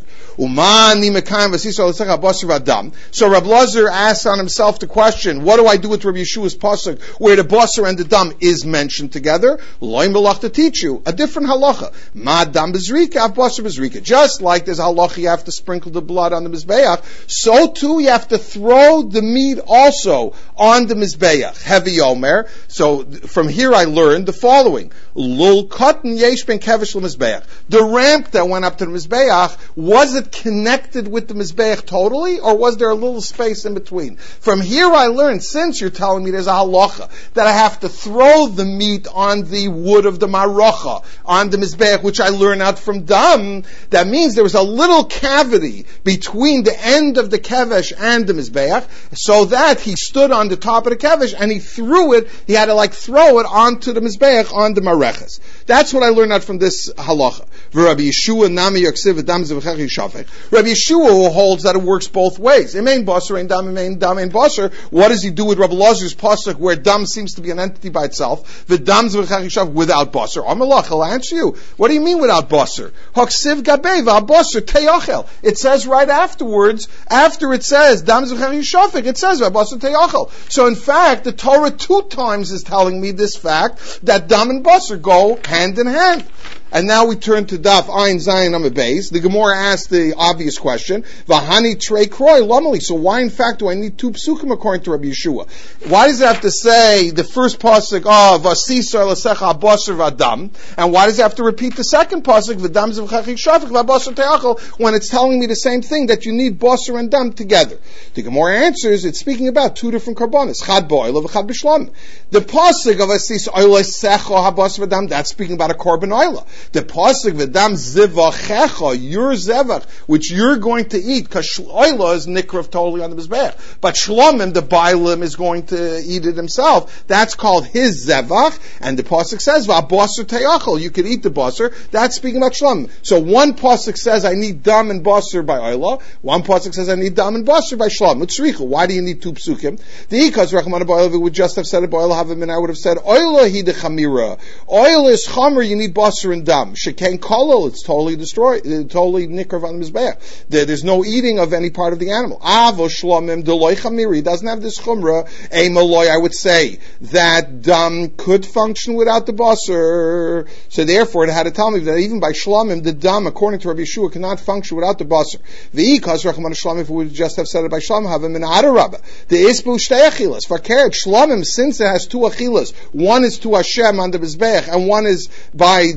So Reb Lazar asks on himself the question, what do I do with Rabbi Yeshua's pasuk where the basar and the dam is mentioned together? Loim belach to teach you a different halacha. Ma dam bezrika, basar bezrika. Just like there's halacha you have to sprinkle the blood on the mizbeach, so too you have to throw the meat also on the mizbeach. Heavy omer. So from here I learned the following. Lul katan yesh ben kevish l'mizbeach. The ramp that went up to the mizbeach, was it connected with the mizbeach totally, or was there a little space in between? From here I learned, since you're telling me there's a halacha, that I have to throw the meat on the wood of the marocha, on the mizbeach, which I learned out from dam, that means there was a little cavity between the end of the kevesh and the mizbeach, so that he stood on the top of the kevesh and he threw it, he had to throw it onto the mizbeach, on the mareches. That's what I learned out from this halacha. Rabbi Yeshua nami yaksiv dam zevachecha yishafech. Rabbi Yeshua who holds that it works both ways. Imein basar, ein dam, imein dam, ein basar. What does he do with Rabbi Lazar's pasuk where dam seems to be an entity by itself? The dam zevachecha yishafech without basar. Amalach, I'll answer you. What do you mean without basar? Haksiv gabei v'abasar teyachel. It says right afterwards, after it says dam zevachecha yishafech, it says v'abasar teyachel. So in fact, the Torah 2 times is telling me this fact that dam and basar go hand in hand. And now we turn to Daf Ayin Zayin Amud Beis. The Gemara asked the obvious question: Vahani Trei Kroi Lamali. So why, in fact, do I need 2 psukim according to Rabbi Yeshua? Why does it have to say the first pasuk Vasisar Lasecha Basar Vadam, and why does it have to repeat the second pasuk V'dam Zevchachik Shafik V'Basar Teachel when it's telling me the same thing, that you need basar and dam together? The Gemara answers it's speaking about 2 different karbanos, Chad Bo'il and Chad B'Shlam. The pasuk of Vasisar Lasecha Habasar Vadam, that's speaking about a korban oila. The pasuk v'dam zivachecha, your zevach, which you're going to eat, because oila is nikrav totally on the mizbeach, but shlomim, the bailim, is going to eat it himself. That's called his zevach, and the pasuk says v'abasar teyachol, you can eat the basar. That's speaking about shlomim. So one pasuk says I need dam and basar by oila. One pasuk says I need dam and basar by shlom. Utzricha. Why do you need 2 psukim? The ikas rachman ba'oila would just have said it by oila havim, I would have said oila hi de chamira. Oil is chamer. You need basar and dam. Shekain kolol, it's totally destroyed, totally nikrav on the mizbeach. There's no eating of any part of the animal. Avo shlomim deloy chamiri, doesn't have this chumrah. A maloy, I would say that dam could function without the basar. So therefore, it had to tell me that even by shlomim, the dam, according to Rabbi Yeshua, cannot function without the basar. V'ikas rachman shlomim, if we would just have said it by shlomim, have a min adarabba. The isbu shtei achilas. Fakeret shlomim, since it has 2 achilas, one is to Hashem on the mizbeach, and one is by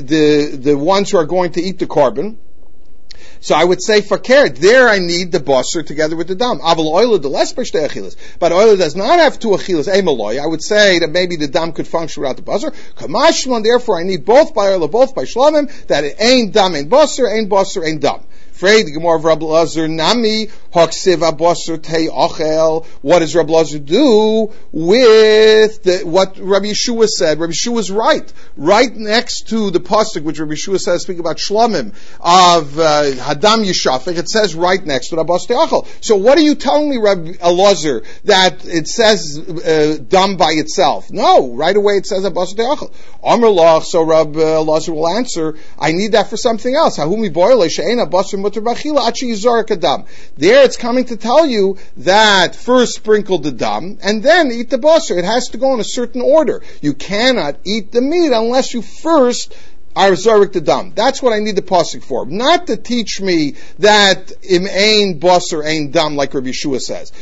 the ones who are going to eat the korban. So I would say fakir, there I need the basar together with the dam. Aval oila the less b'shtei achilas, but oila does not have 2 achilas. Emaloi, I would say that maybe the dam could function without the basar. Kamashman, therefore I need both by oila, both by shlamim. That it ain't dam, ain't basar, ain't dam. Afraid the Gemara of Rabbi Lazar nami haksiv abasar teyachel. What does Rabbi Lazar do with what Rabbi Yeshua said? Rabbi Yeshua is right. Right next to the pasuk which Rabbi Yeshua says, speaking about shlamim of hadam yishafik, it says right next to the abasar teyachel. So what are you telling me, Rabbi Lazar, that it says dam by itself? No, right away it says abasar teyachel. Amar lach. So Rabbi Lazar will answer, I need that for something else. Hahumi boile she'ein abasar. There it's coming to tell you that first sprinkle the dam and then eat the basar. It has to go in a certain order. You cannot eat the meat unless you first are zarek the dam. That's what I need the pasuk for. Not to teach me that im ein basar ein dam like Rabbi Yeshua says.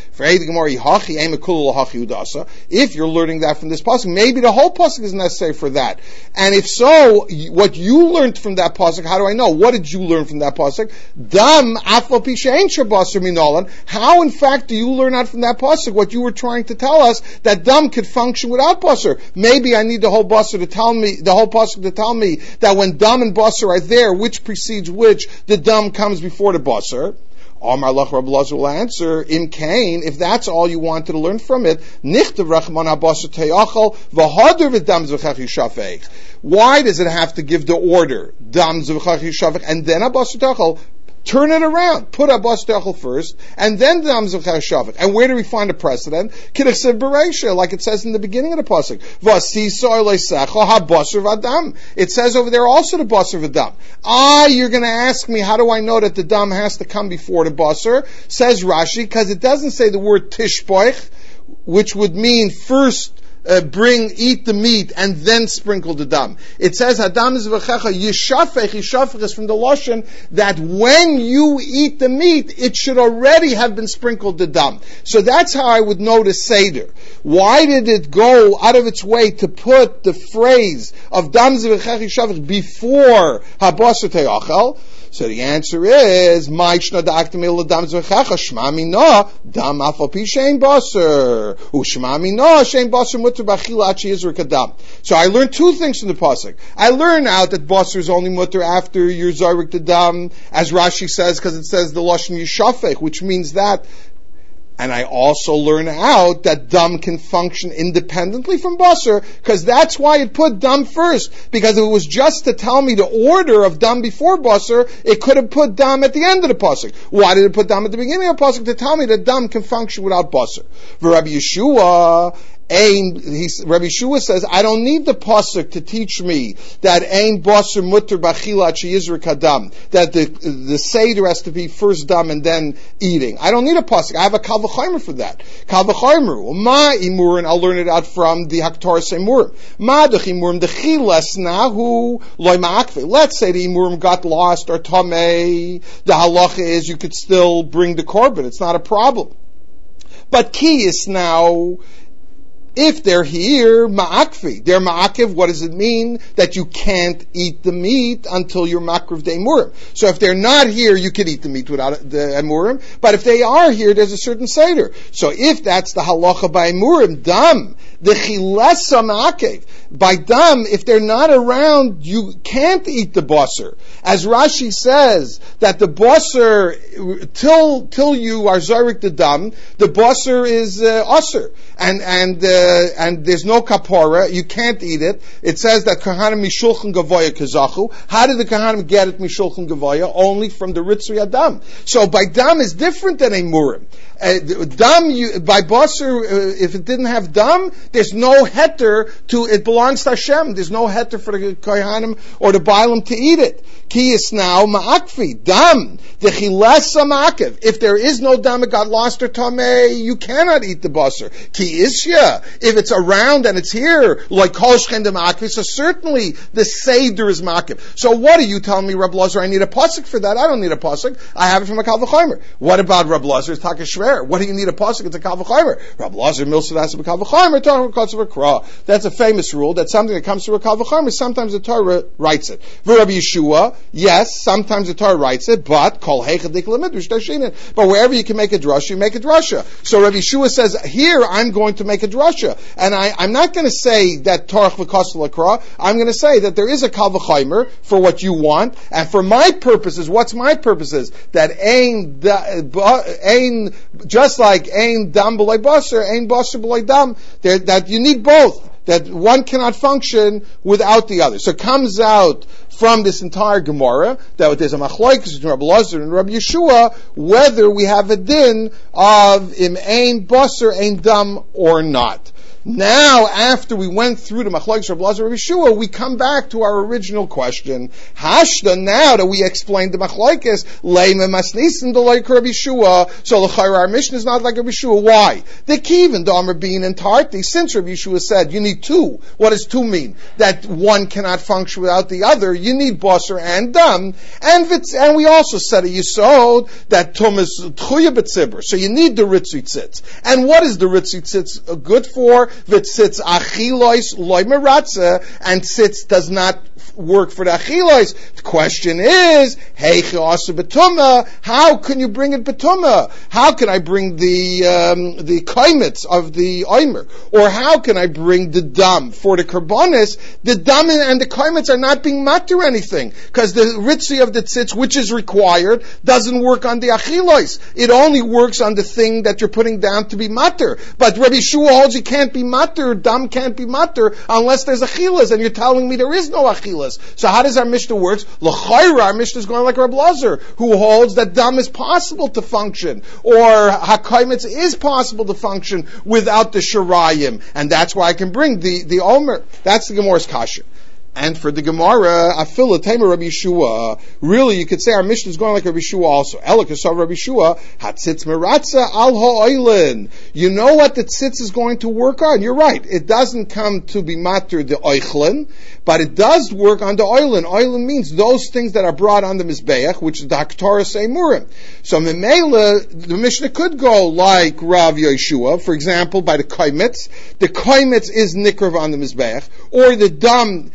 If you're learning that from this pasuk, maybe the whole pasuk is necessary for that. And if so, what you learned from that pasuk, how do I know? What did you learn from that pasuk? Dam afal pi she'ein basar minolan. How in fact do you learn out from that pasuk what you were trying to tell us, that dam could function without basar? Maybe I need the whole basar to tell me, the whole pasuk to tell me that when dam and basar are there, which precedes which, the dam comes before the basar. Amar Lach Rabbi Elazar will answer, in Cain, if that's all you wanted to learn from it, Nichtav Rachman HaBasar Te'achal V'Hader V'Dam Zv'chach Yishafech. Why does it have to give the order, Dam Zv'chach Yishafech, and then HaBasar Te'achal? Turn it around. Put Abbas Techel first, and then the Amzach Shavik. And where do we find a precedent? Kiddusiv Bereisha, like it says in the beginning of the pasuk. It says over there also the basar v'dam. You're going to ask me, how do I know that the dam has to come before the basar? Says Rashi, because it doesn't say the word tishpoich, which would mean first eat the meat and then sprinkle the dam. It says hadam is v'checha yishafech. Yishafech is from the lashon that when you eat the meat, it should already have been sprinkled the dam. So that's how I would know the seder. Why did it go out of its way to put the phrase of dam v'checha yishafech before habasar te'achel? So the answer is, Ma'ishna da'aktamil l'dam z'checha, shma mina, dam afal pi shein basar, u'shma mina, shein basar mutter b'achila achi yizra kadam. So I learned two things from the pasuk. I learned out that basar is only mutter after you're zarik the dam, as Rashi says, because it says the lashon yishafech, which means that. And I also learn out that dam can function independently from basar, because that's why it put dam first. Because if it was just to tell me the order of dam before basar, it could have put dam at the end of the pasuk. Why did it put dam at the beginning of the pasuk? To tell me that dam can function without basar. Rabbi Yeshua says, I don't need the pasuk to teach me that ein basar mutter b'achila yizra kadam, that the seder has to be first dam and then eating. I don't need a pasuk. I have a kal v'chaymer for that. Kal v'chaymer, ma imurin, I'll learn it out from the Haktar Semurim. Ma dech imurim dechilas nahu loy ma'akve. Let's say the imurim got lost or tamei. The halacha is you could still bring the korban. It's not a problem. But kiyis now, if they're here, ma'akvi, they're ma'akiv, what does it mean? That you can't eat the meat until you're makriv de emurim. So if they're not here, you can eat the meat without the emurim, but if they are here, there's a certain seder. So if that's the halacha by emurim, dam, the chilesa ma'akiv, by dam, if they're not around, you can't eat the basar. As Rashi says, that the basar, till you are zarik the dam, the basar is asr. And there's no kapara, you can't eat it. It says that kahanim mishulchan gavoya kazachu. How did the kahanim get it mishulchan gavoya? Only from the ritzri adam. So by dam is different than a murim. Dam, by basar, if it didn't have dam, there's no heter to, it belongs to Hashem. There's no heter for the kohanim or the bailam to eat it. Ki is now ma'akvi, dam, the chilesa ma'akiv. If there is no dam, it got lost or tameh, you cannot eat the basar. Ki isya, if it's around and it's here, like kol shchen de ma'akiv, so certainly the seder is ma'akiv. So what are you telling me, Reb Elazar? I need a pasuk for that. I don't need a pasuk. I have it from a kal v'chaymer. What about Reb Elazar's takashver? What do you need a pasuk? It's a kal v'chaymer. Reb Elazar milsadas a kal v'chaymer, Torah kotzav kra. That's a famous rule, that something that comes through a kal v'chaymer, sometimes the Torah writes it. Rabbi Yeshua, yes, sometimes the Torah writes it, but kol heichadik l'midrash dashinin. But wherever you can make a drasha, you make a drasha. So Rabbi Yeshua says, here I'm going to make a drasha, and I'm not going to say that Torah v'kosel akra. I'm going to say that there is a kal v'chaymer for what you want, and for my purposes, what's my purposes? That ain just like ain dam b'lay basar, ain basar b'lay dam. That you need both. That one cannot function without the other. So it comes out from this entire Gemara that there's a machlokes between Rabbi Elazar and Rabbi Yeshua whether we have a din of im ain basar, ain dam or not. Now, after we went through the machlokes Rabbi Elazar and Rabbi Yeshua, we come back to our original question. Hashda, now that we explained the machlokes, leima masnisin d'loik Rabbi Yeshua, so l'chayra our mission is not like Rabbi Yeshua. Why? The kivin d'amar bein and tarti, since Rabbi Yeshua said you need two. What does two mean? That one cannot function without the other. You need basar and dam. And we also said a yisod that tum is tchuya b'tzibur. So you need the ritzui tzitz. And what is the ritzui tzitz good for? v'tzitz achilois loy meratza, and tzitz does not work for the achilois. The question is, heiche asu betuma, how can you bring it betuma? How can I bring the kaimitz of the oimer? Or how can I bring the dam for the karbonis? The dam and the kaimitz are not being matter anything, because the ritzi of the tzitz, which is required, doesn't work on the achilois. It only works on the thing that you're putting down to be matter. But Rabbi Yeshua holds you can't be matter, dam can't be matter, unless there's achilas, and you're telling me there is no achilas. So how does our Mishnah work? L'chayra, our Mishnah is going like Reb Lazar, who holds that dam is possible to function, or hakaimitz is possible to function without the shirayim, and that's why I can bring the omer. That's the Gemara's kasha. And for the Gemara, afila tamer Rabbi Yeshua. Really, you could say our Mishnah is going like Rabbi Yeshua also. Elikasav Rabbi Yeshua hatzitz meratza al ha'oilin. You know what the tzitz is going to work on? You're right. It doesn't come to be matter the oichlin, but it does work on the oilin. Oilin means those things that are brought on the mizbeach, which is the haktaras emurim. So memela, the Mishnah could go like Rav Yeshua, for example, by the kaimitz. The kaimitz is nikrav on the mizbeach, or the dam.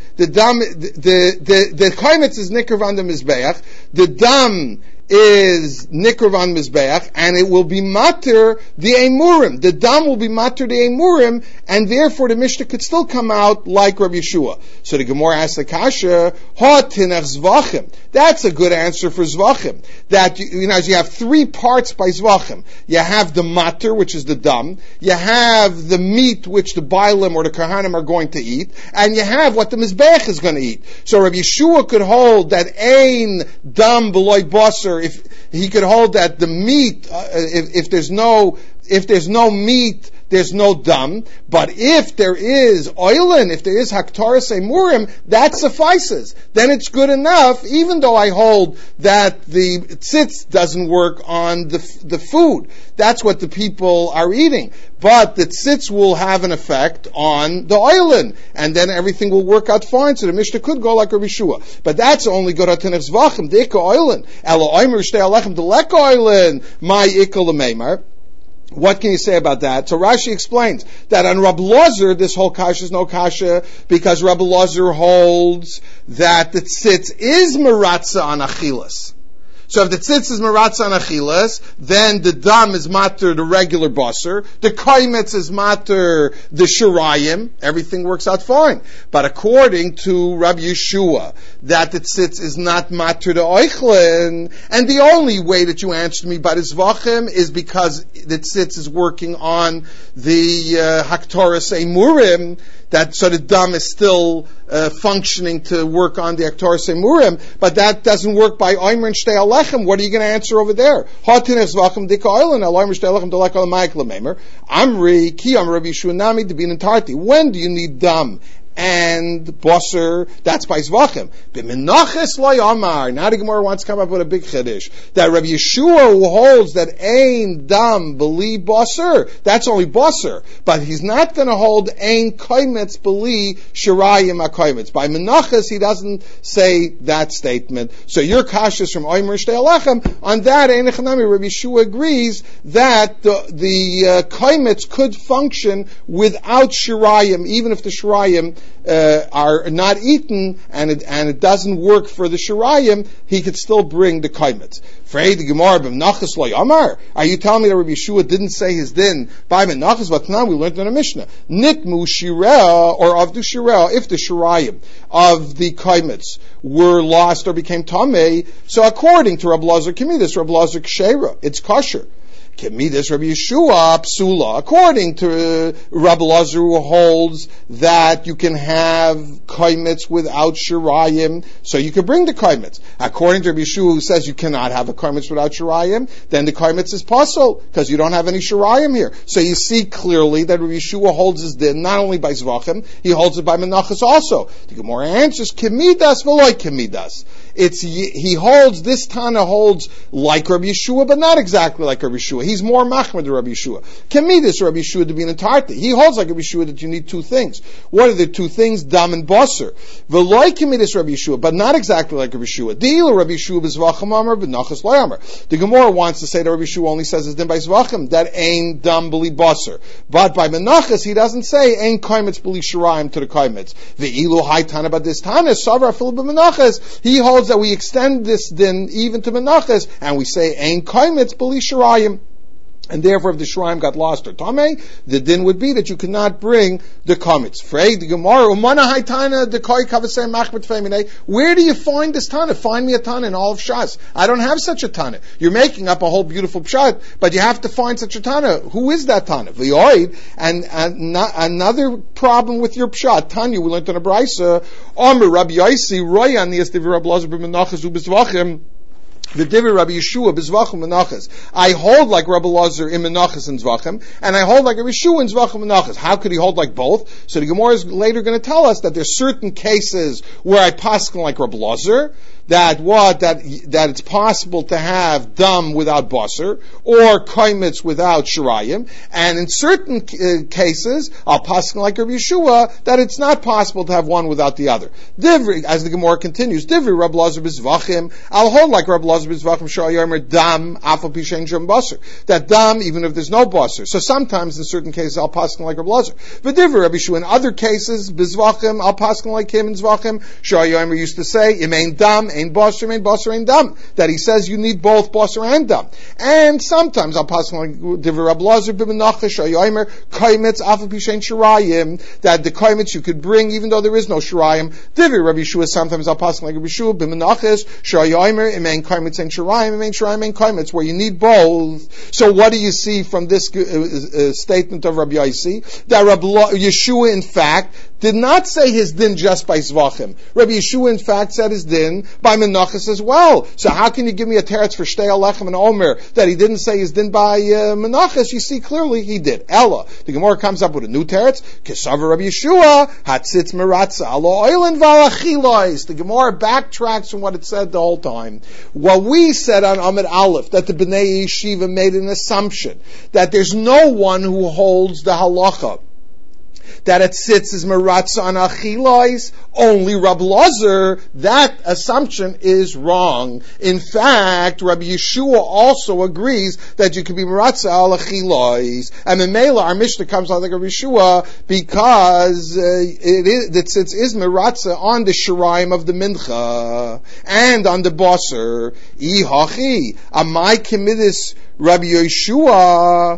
The kaimitz is nikrav on the mizbeach. The dam is nikrav on mizbeach, and it will be mater the emurim. The dam will be mater the emurim, and therefore the Mishnah could still come out like Rabbi Yeshua. So the Gemara asks the kasha, ha tinach zvachim. That's a good answer for zvachim. That you have three parts by zvachim. You have the mater, which is the dam. You have the meat, which the bailim or the kahanim are going to eat, and you have what the mizbeach is going to eat. So Rabbi Yeshua could hold that ein dam beloy basar. If he could hold that the meat, if there's no meat, there's no dam. But if there is oilin, if there is haktaras emurim, that suffices. Then it's good enough, even though I hold that the tzitz doesn't work on the food. That's what the people are eating. But the tzitz will have an effect on the oilin, and then everything will work out fine. So the Mishnah could go like Rabbi Yeshua. But that's only good at tenef zvachim, deika oilin. Elo oimer shtei alechem delek oilin, my ikal lemeimar. What can you say about that? So Rashi explains that on Rabbi Lazar, this whole kasha is no kasha, because Rabbi Lazar holds that the tzitz is meratza on achilas. So if the tzitz is meratza on achilas, then the dam is mater the regular basar, the kaimetz is mater the shirayim, everything works out fine. But according to Rabbi Yeshua, that the tzitz is not mater the oichlin, and the only way that you answered me by the zvachim is because the tzitz is working on the haktaras emurim, that so the dam is still functioning to work on the haktaras emurim, but that doesn't work by oimer and shtei alechem. What are you going to answer over there? Amri ki am Rabbi Yeshua nami debin tarti. When do you need dam and basar? That's by zvachim. B'menachas lo yamar. Now the Gemara wants to come up with a big chiddush that Rabbi Yeshua, who holds that ein dam beli basar, that's only basar, but he's not going to hold ein kaimetz beli shirayim akaimetz. By menachas, he doesn't say that statement. So your kashas from oimer shtei alechem on that ein echanami. Rabbi Yeshua agrees that the kaimetz could function without shirayim, even if the shirayim are not eaten, and it doesn't work for the shirayim, he could still bring the kaimetz. Are you telling me that Rabbi Yeshua didn't say his din by menachas? But now we learned in a Mishnah, nitmu shireh or avdu shireh, if the shirayim of the kaimetz were lost or became tamei, so according to Rabbi Lazar Kemidas, Rabbi Lazar Kshera, it's kosher. Kemidas Rabbi Yeshua psula. According to Rabbi Lazar, who holds that you can have kaimetz without shirayim, so you can bring the kaimetz. According to Rabbi Yeshua, who says you cannot have a kaimetz without shirayim, then the kaimetz is pasul, because you don't have any shirayim here. So you see clearly that Rabbi Yeshua holds his din not only by zvachim, he holds it by menachas also. The Gemara answers, kemidas v'loy kemidas. he holds, this Tana holds like Rabbi Yeshua, but not exactly like Rabbi Yeshua. He's more machmir than Rabbi Yeshua. Kemidus Rabbi Yeshua to be an entirety. He holds like Rabbi Yeshua that you need two things. What are the two things? Dam and Basar. V'loi kemidus Rabbi Yeshua, but not exactly like Rabbi Yeshua. De'ilu Rabbi Yeshua b'zvachim amar, b'nachas lo amar. The Gemara wants to say that Rabbi Yeshua only says it's din by zvachim, that ain't dam b'li Basar. But by menachas, he doesn't say ain't kaimetz b'li shirayim to the kaimetz. Ve'ilu hai Tana, but this Tana, savar afil b'menachas, he holds that we extend this din even to menachas, and we say ain't kaimetz b'li shirayim. And therefore, if the shirayim got lost or tamei, the din would be that you could not bring the kametz. Frey the Gemara, umana hay Tana the koi kavasei machbet femine. Where do you find this Tana? Find me a Tana in all of Shas. I don't have such a Tana. You're making up a whole beautiful pshat, but you have to find such a Tana. Who is that Tana? V'yoid. And another problem with your pshat, Tanya, we learned in a brayso, Omer Rabbi Yosi royan niyas divrei Rabbi Lazar b'menachas u'b'zvachim. The Divrei Rabbi Yeshua b'zvachim menachas. I hold like Rabbi Lazar in menachas and zvachim, and I hold like Rabbi Yeshua in zvachim menachas. How could he hold like both? So the Gemara is later going to tell us that there's certain cases where I paskin like Rabbi Lazar, that it's possible to have dam without basar or kaimitz without shirayim, and in certain cases I'll paskin like Rabbi Yeshua that it's not possible to have one without the other. Divri, as the Gemara continues, Divri Rabbi Lazar b'zvachim, I'll hold like Rabbi Lazar b'zvachim sha'yomer dam afal pishen shem basar, that dam even if there's no basar. So sometimes in certain cases I'll paskin like Rabbi Lazar. But Divri Rabbi Yeshua, in other cases b'zvachim I'll paskin like him in zvachim. Sha'yomer used to say imein dam ein basar ein dam, that he says you need both basar and dam. And sometimes I'll pass like Divrei Rabbi Lazar b'menachas shayomer kaimetz afal pishen shirayim, that the kaimetz you could bring even though there is no shirayim. Divrei Rabbi Yeshua, sometimes I'll pass like Rabbi Yeshua b'menachas shayomer imein kaimetz and shirayim imein shirayim and kaimetz, where you need both. So what do you see from this statement of Rabbi Yosi? That Rabbi Yeshua in fact did not say his din just by zvachim. Rabbi Yeshua in fact said his din by menachas as well. So how can you give me a teretz for shtei alechem and omer that he didn't say his din by menachas? You see clearly he did. Ella, the Gemara comes up with a new teretz. Kesavar Rabbi Yeshua hatzitz meratza alo oilin valachilois. The Gemara backtracks from what it said the whole time. What we said on Amid Aleph, that the Bnei Yeshiva made an assumption that there's no one who holds the halacha that it sits as meratza on achilois, only Rabbi Lazar, that assumption is wrong. In fact, Rabbi Yeshua also agrees that you can be meratza al achilois. And Memela, our Mishnah comes out like Rabbi Yeshua because it sits is meratza on the shirayim of the mincha and on the basar. Ihachi, amai committis Rabbi Yeshua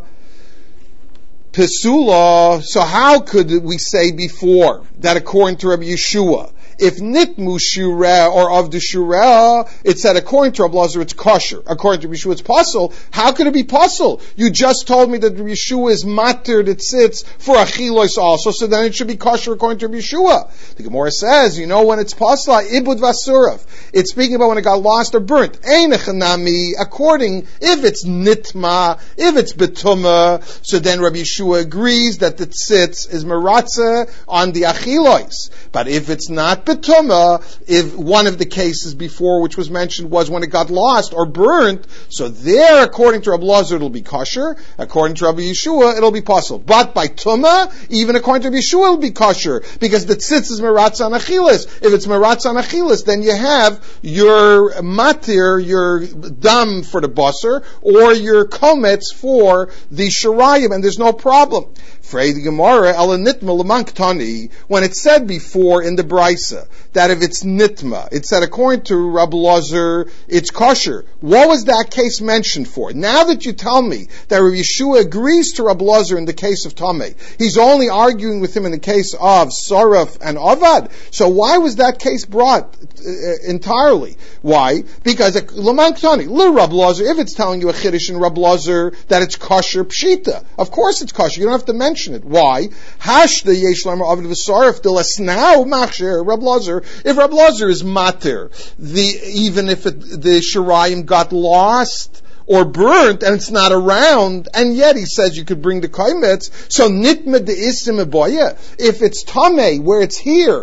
Pesula. So how could we say before that according to Rabbi Yeshua, if nitmu shireh or of the shireh, it said according to Rabbi Lazar it's kosher. According to Rabbi Yeshua it's pasul. How could it be pasul? You just told me that Rabbi Yeshua is matir that sits for achilos also, so then it should be kosher according to Rabbi Yeshua. The Gemara says, you know when it's pasul, ibud vasurav. It's speaking about when it got lost or burnt. Einechanami, according, if it's nitma, if it's betuma, so then Rabbi Yeshua agrees that the tzitz is meratza on the achilos. But if it's not betuma, if one of the cases before which was mentioned was when it got lost or burnt, so there, according to Rabbi Lazar, it'll be kosher. According to Rabbi Yeshua, it'll be pasul. But by tuma, even according to Rabbi Yeshua, it'll be kosher because the tzitz is meratza on achilas. If it's meratza on achilas, then you have your matir, your dam for the basar, or your kometz for the shirayim, and there's no problem. Frei the Gemara, ela nitma l'manktani, when it said before in the Brisa that if it's nitma, it said according to Rabbi Lazar, it's kosher. What was that case mentioned for? Now that you tell me that Rabbi Yeshua agrees to Rabbi Lazar in the case of Tameh, he's only arguing with him in the case of Saraf and Avad. So why was that case brought entirely? Why? Because l'manktani, Rabbi Lazar, if it's telling you a chiddush in Rabbi Lazar that it's kosher pshita, of course it's kosher. You don't have to mention it. Why? Hashda yesh lamer avid v'sarif delasnau machsher Rabbi Lazar. If Rabbi Lazar is matir, even if the shirayim got lost or burnt and it's not around, and yet he says you could bring the kaimetz. So nitma de isim eboya. If it's tameh where it's here,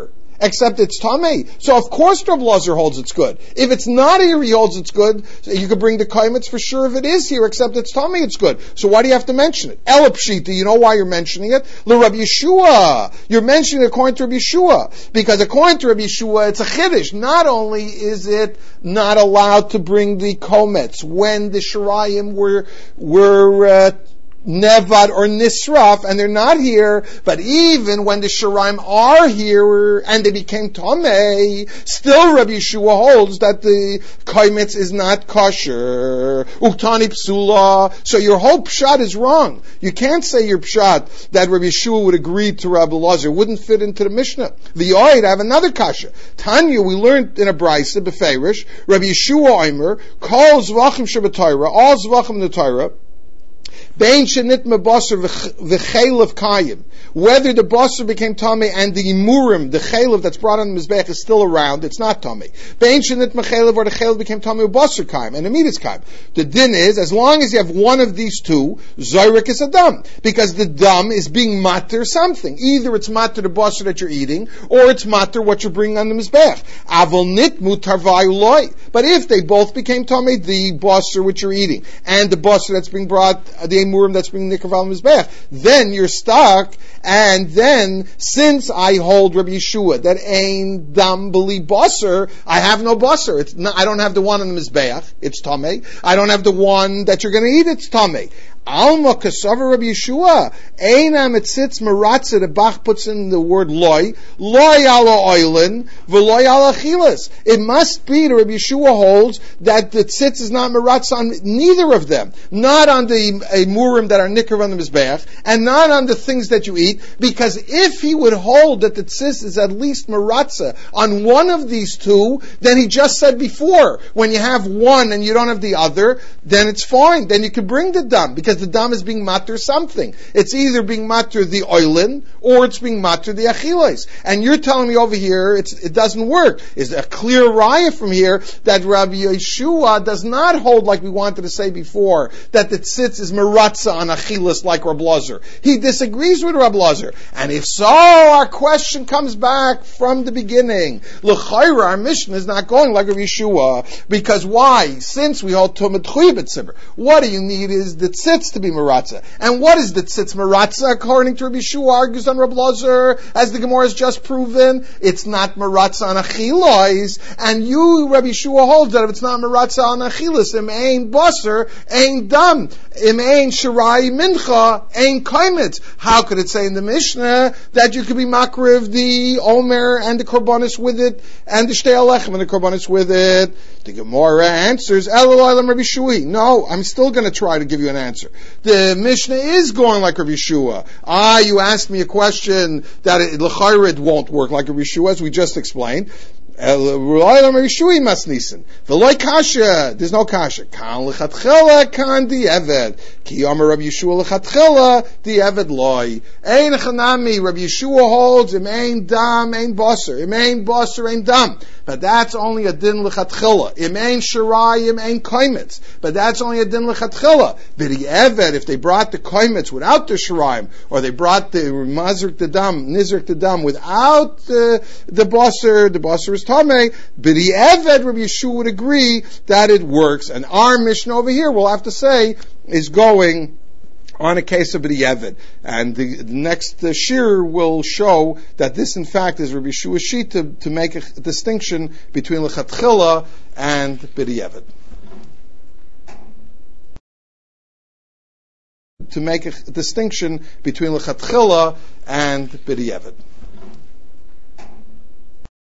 except it's tamei. So of course Reb Lazar holds it's good. If it's not here, he holds it's good. So you could bring the kaimitz for sure. If it is here, except it's tamei, it's good. So why do you have to mention it? Elapshita, you know why you're mentioning it? L'Rab Yeshua. You're mentioning it according to Reb Yeshua. Because according to Reb Yeshua, it's a chiddush. Not only is it not allowed to bring the kometz when the shirayim were Nevad or Nisraf, and they're not here, but even when the Shiraim are here and they became Tomei, still Rabbi Yeshua holds that the Kaimitz is not kosher. Uktani Psula. So your whole pshat is wrong. You can't say your pshat that Rabbi Yeshua would agree to Rabbi Lazar. It wouldn't fit into the Mishnah. The Oid, I have another kasha. Tanya, we learned in a Braisa, Beferish, Rabbi Yeshua Omer, calls Zvachim Shabbatayra, all Zvachim in the Torah, Bein shenit mebasar v'chelev kayim. Whether the basar became tamei and the imurim, the chelev that's brought on the mizbech is still around, it's not tamei. Bein shenit mechelev or the chelev became tamei basar kayim and the meat is kayim. The din is, as long as you have one of these two, zorik is a dam, because the dam is being matter something. Either it's matter the basar that you're eating, or it's matter what you're bringing on the mizbech. Avol nitmu tarvayu loy. But if they both became tamei, the basar which you're eating and the basar that's being brought, the emurim that's being nikrav al mizbech, then you're stuck. And then, since I hold Rabbi Yeshua that ein dam beli basar, I have no basar. It's not, I don't have the one on the mizbeach, it's tamei. I don't have the one that you're going to eat, it's tamei. Alma kasavar Rabbi Yeshua. Einam it sits maratza. The Bach puts in the word loy ala oilin, v'loy ala chilas. It must be that Rabbi Yeshua holds that the tzitz is not maratza on neither of them, not on the murim that are nikr on the mizbeach, and not on the things that you eat. Because if he would hold that the tzitz is at least maratza on one of these two, then he just said before, when you have one and you don't have the other, then it's fine. Then you can bring the dam, because the dam is being matter something. It's either being matter the oilin, or it's being matter the achiles. And you're telling me over here, it doesn't work. Is a clear raya from here that Rabbi Yeshua does not hold, like we wanted to say before, that the tzitz is meratza on achilas like Rab Lazar. He disagrees with Rab Lazar. And if so, our question comes back from the beginning. L'chayra, our mission is not going like Rabbi Yeshua, because why? Since we hold Tumah Tchuy B'tzibur, what do you need is the tzitz to be maratza. And what is the tzitz maratza? According to Rabbi Yeshua, argues on Rab Lazar, as the Gemara has just proven, it's not maratza on achilos. And you, Rabbi Yeshua, holds that if it's not maratza on achilos, im ein basar, ein dam, im ein shirai mincha, ein kaimitz. How could it say in the Mishnah that you could be makriv the omer and the korbanos with it, and the shtei alechem and the korbanos with it? The Gemara answers, Elul Rabbi Yeshua. No, I'm still going to try to give you an answer. The Mishnah is going like Rabbi Yeshua. You asked me a question that l'chayred won't work like Rabbi Yeshua, as we just explained. There's no kasha. Kan lechatchela kan di'eved. Ki Amar Rabbi Yeshua lechatchela di'eved loy. Ein chanami. Rabbi Yeshua holds im ein dam ein basar. Im ein basar ein dam. But that's only a din lechatchela. Im ein shirai im ein kaimitz. But that's only a din lechatchela. B'di'eved, if they brought the kaimitz without the shiraim, or they brought the mazrik the dam, nizrik the dam without the basar is tamei, b'di'eved, Rabbi Yeshua would agree that it works. And our Mishnah over here, we'll have to say, is going on a case of b'di'eved. And the next shir will show that this, in fact, is Rabbi Yeshua's sheet to make a distinction between lechatchila and b'di'eved. To make a distinction between lechatchila and b'di'eved.